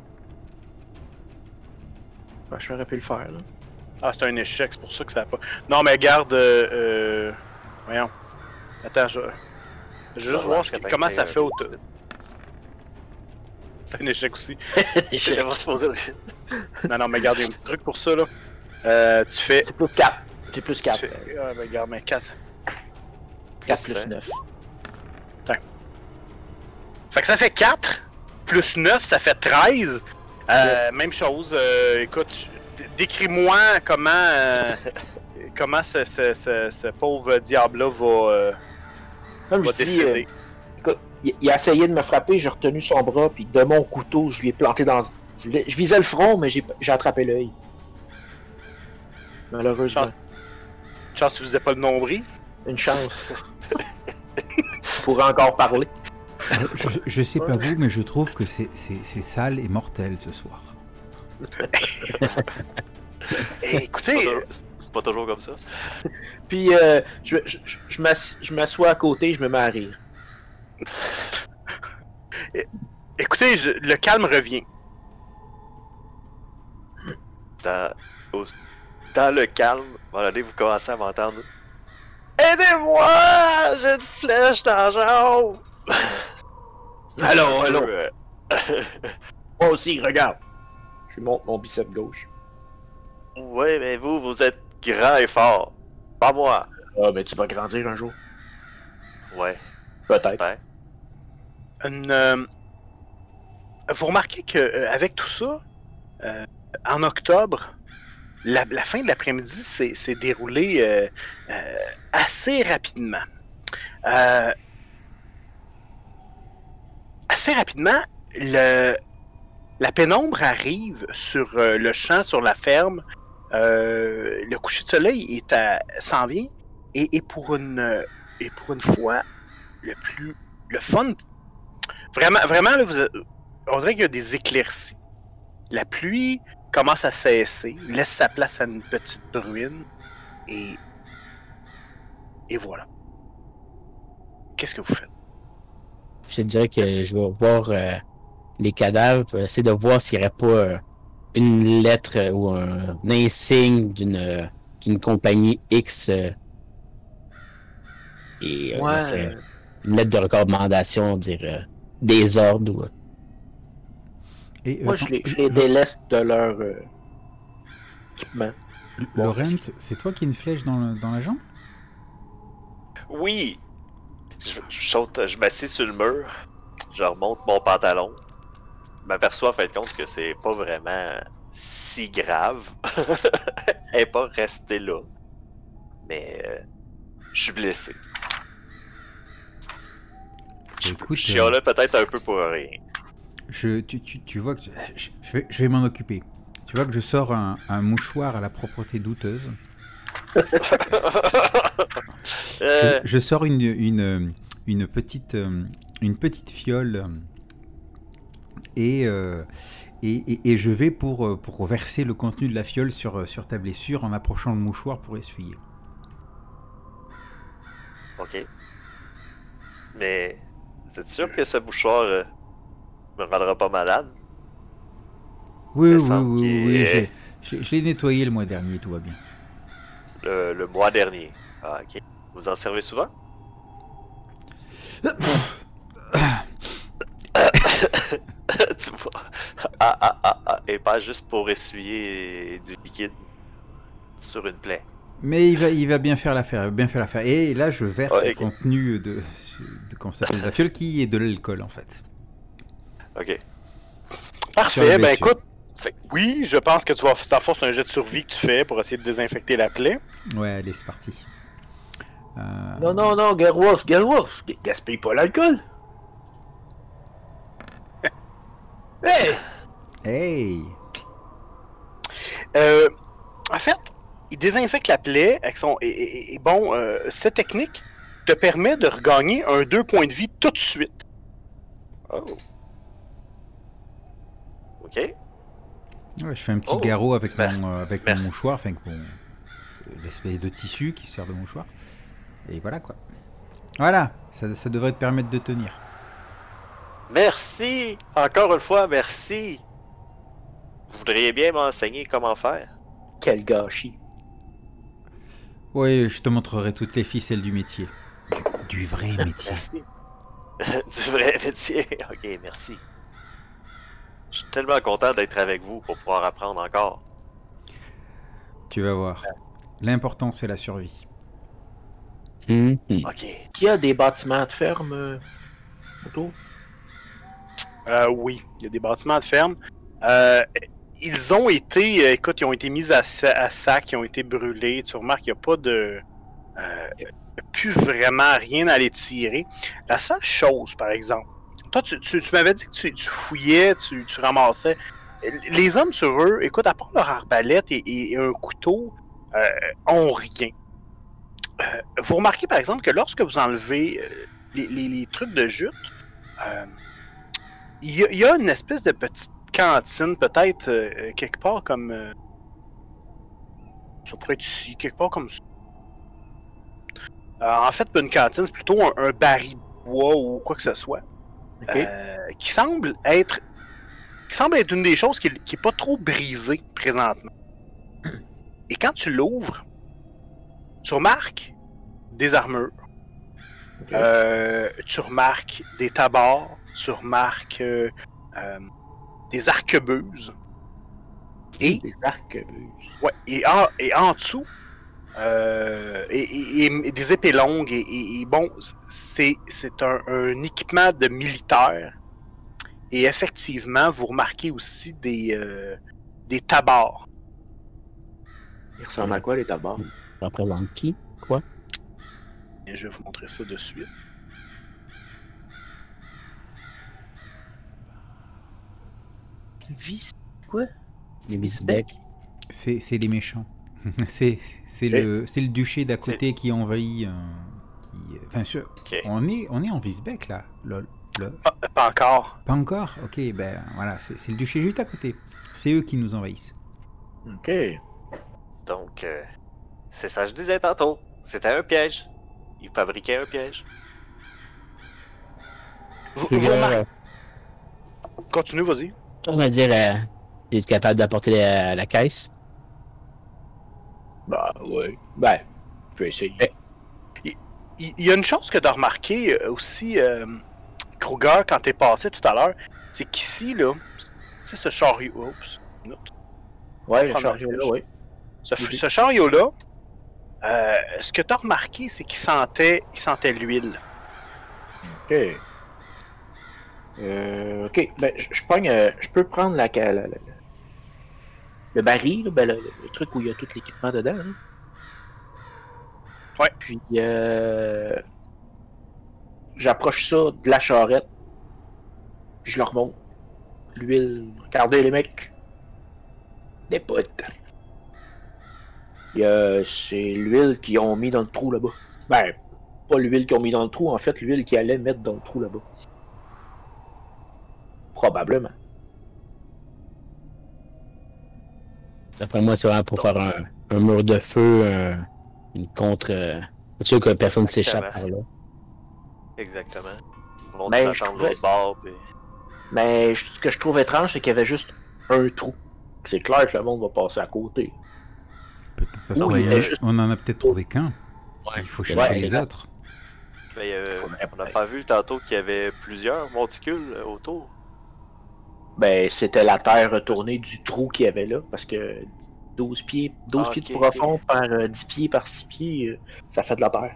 Ben, je ferais pu le faire, là. Ah, c'est un échec, c'est pour ça que ça a pas... Non, mais garde... Voyons. Attends, Je veux juste voir comment ça fait au top. C'est un échec aussi. Échec. Non, mais regarde, il y a un petit truc pour ça, là. Tu fais... C'est plus 4. C'est plus 4. Ah, ben regarde, mais 4. 4 plus 9. Fait que ça fait 4, plus 9, ça fait 13. Même chose, écoute, décris-moi comment ce pauvre diable-là va Comme je dis, décéder. écoute, il a essayé de me frapper, j'ai retenu son bras, puis de mon couteau, je lui ai planté dans... Je visais le front, mais j'ai attrapé l'œil. Malheureusement. Chance que vous n'avez pas le nombril. Une chance. Je pourrais encore parler. Je sais pas vous, mais je trouve que c'est sale et mortel ce soir. Écoutez, C'est pas toujours comme ça. Puis je m'assois à côté, je me mets à rire. écoutez, le calme revient. Dans le calme, vous commencez à m'entendre. Aidez-moi! J'ai une flèche dans la jambe! Allô. Moi aussi, regarde. Je lui montre mon bicep gauche. Ouais, mais vous êtes grand et fort. Pas moi. Ah, ben tu vas grandir un jour. Ouais, Peut-être. j'espère. Vous remarquez que avec tout ça, en octobre, la fin de l'après-midi s'est déroulée assez rapidement. Assez rapidement, la pénombre arrive sur le champ, sur la ferme. Le coucher de soleil s'en vient et pour une fois le fun. Vraiment là, on dirait qu'il y a des éclaircies. La pluie commence à cesser, laisse sa place à une petite bruine et voilà. Qu'est-ce que vous faites? Je te dirais que je vais voir les cadavres, essayer de voir s'il n'y aurait pas une lettre ou un insigne d'une compagnie X et Ouais. une lettre de recommandation, dire des ordres. Ou, Et, Moi, je les déleste de leur équipement. Laurent, c'est toi qui as une flèche dans la jambe? Oui! Je m'assis sur le mur, je remonte mon pantalon, je m'aperçois en fin de compte que c'est pas vraiment si grave. Elle est pas restée là. Mais je suis blessé. Écoute, Je chialais peut-être un peu pour rien. tu vois que je vais m'en occuper. Tu vois que je sors un mouchoir à la propreté douteuse. Je sors une petite fiole et je vais pour verser le contenu de la fiole sur ta blessure en approchant le mouchoir pour essuyer. Ok. Mais c'est sûr que ce mouchoir me rendra pas malade? Oui, semble qu'il je l'ai nettoyé le mois dernier, tout va bien. Le mois dernier. Ah, ok. Vous en servez souvent? Tu vois? Et pas juste pour essuyer du liquide sur une plaie. Mais il va bien faire l'affaire, Et là, je verse Ouais, le ok. contenu de comment ça s'appelle, la fiole qui est de l'alcool en fait. Ok. Sur Parfait, les ben blessures. écoute, oui, je pense que tu vas faire force un jet de survie que tu fais pour essayer de désinfecter la plaie. Ouais, allez, c'est parti. Non, Gerwolf, gaspille pas l'alcool. Hey! Hey! En fait, il désinfecte la plaie avec son. Et bon, cette technique te permet de regagner un 2 points de vie tout de suite. Oh. Ok. Ouais, je fais un petit Oh, garrot avec merci. mon Merci. mouchoir, enfin l'espèce de tissu qui sert de mouchoir. Et voilà quoi. Voilà, ça devrait te permettre de tenir. Merci! Encore une fois, merci! Vous voudriez bien m'enseigner comment faire? Quel gâchis. Oui, je te montrerai toutes les ficelles du métier. Du vrai métier. Merci. Du vrai métier. Ok, merci. Je suis tellement content d'être avec vous pour pouvoir apprendre encore. Tu vas voir. L'important, c'est la survie. Ok. Qui a des bâtiments de ferme autour? Oui, il y a des bâtiments de ferme. Ils ont été, écoute, ils ont été mis à sac, ils ont été brûlés. Tu remarques qu'il n'y a pas de... il n'y a plus vraiment rien à les tirer. La seule chose, par exemple, toi, tu m'avais dit que tu fouillais, tu ramassais. Les hommes sur eux, écoute, à part leur arbalète et un couteau, ont rien. Vous remarquez, par exemple, que lorsque vous enlevez les trucs de jute, il y a une espèce de petite cantine, peut-être quelque part comme... ça pourrait être ici, quelque part comme ça. En fait, une cantine, c'est plutôt un baril de bois ou quoi que ce soit. Okay. Qui semble être une des choses qui est pas trop brisée présentement. Et quand tu l'ouvres, tu remarques des armures. Okay. Tu remarques des tabards, tu remarques des arquebuses. Et des arquebuses. Ouais, et en dessous, et des épées longues, et bon, c'est un équipement de militaire. Et effectivement, vous remarquez aussi des tabards. Ils ressemblent à quoi les tabards? Ça représente qui? Quoi? Et je vais vous montrer ça de suite. Quoi? Les bisbecs. C'est les méchants. c'est le duché d'à côté qui envahit. Enfin, Ok. on est en Visbeck là. Lol. Pas encore. Pas encore. Ok, ben voilà, c'est le duché juste à côté. C'est eux qui nous envahissent. Ok. Donc, c'est ça que je disais tantôt. C'était un piège. Ils fabriquaient un piège. Vous remarquez... Continue, vas-y. On va dire, es-tu capable d'apporter la caisse? Bah, ouais. Ben, je vais essayer. Il y a une chose que tu as remarqué aussi, Kruger, quand t'es passé tout à l'heure, c'est qu'ici, là, tu sais, ce chariot... Oups, une autre. Ouais, le Prendre chariot là, ouais. Ce chariot-là, ce que tu as remarqué, c'est qu'il sentait l'huile. Ok. Ok, ben, je pogne... je peux prendre le baril, là, ben, le truc où il y a tout l'équipement dedans. Hein. Ouais. Puis, j'approche ça de la charrette. Puis je le remonte. L'huile. Regardez les mecs. Des potes. C'est l'huile qu'ils ont mis dans le trou là-bas. Ben, pas l'huile qu'ils ont mis dans le trou, en fait, l'huile qu'ils allaient mettre dans le trou là-bas. Probablement. D'après moi, c'est vraiment pour faire un mur de feu, une contre... C'est sûr que personne ne s'échappe par là. Exactement. Ils vont Ben, attendre de l'autre bord. Puis... Mais ce que je trouve étrange, c'est qu'il y avait juste un trou. C'est clair que le monde va passer à côté. Peut-être parce Oui, qu'on en a peut-être trouvé qu'un. Ouais. Il faut chercher les exact. autres. Mais on n'a pas vu tantôt qu'il y avait plusieurs monticules autour. Ben, c'était la terre retournée du trou qu'il y avait là, parce que 12 pieds de profond par 10 pieds par 6 pieds, ça fait de la terre.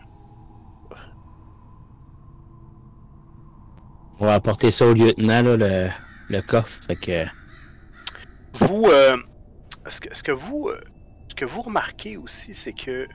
On va apporter ça au lieutenant, là, le coffre. Fait que... Vous, ce que vous remarquez aussi, c'est que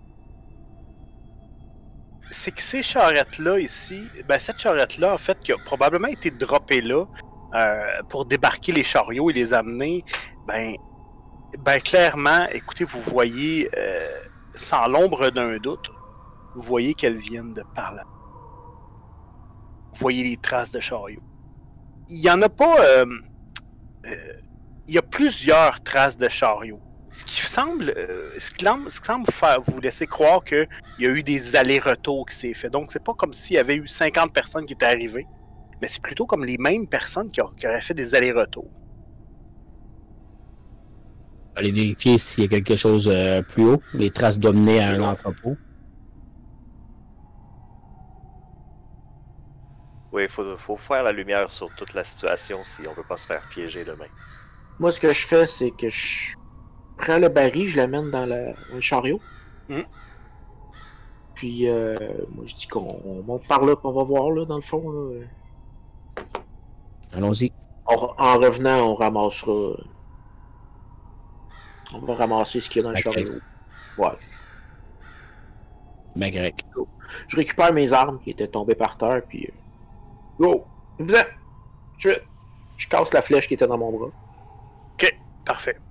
ces charrettes-là ici, ben cette charrette-là, en fait, qui a probablement été droppée là pour débarquer les chariots et les amener, ben clairement, écoutez, vous voyez, sans l'ombre d'un doute, vous voyez qu'elles viennent de par là. Vous voyez les traces de chariots. Il y en a pas... il y a plusieurs traces de chariots. Ce qui semble faire vous laisser croire qu'il y a eu des allers-retours qui s'est fait. Donc, c'est pas comme s'il y avait eu 50 personnes qui étaient arrivées, mais c'est plutôt comme les mêmes personnes qui auraient fait des allers-retours. Aller vérifier s'il y a quelque chose plus haut. Les traces doivent mener à un entrepôt. Oui, faut faire la lumière sur toute la situation si on veut pas se faire piéger demain. Moi, ce que je fais, c'est que je prends le baril, je l'amène dans le chariot. Puis, moi, je dis qu'on monte par là, puis on va voir, là, dans le fond. Là. Allons-y. En revenant, on ramassera. On va ramasser ce qu'il y a dans le La chariot. caisse. Ouais. Ben correct. Je récupère mes armes qui étaient tombées par terre, puis. Go! Viens! Je casse la flèche qui était dans mon bras. Ok, parfait.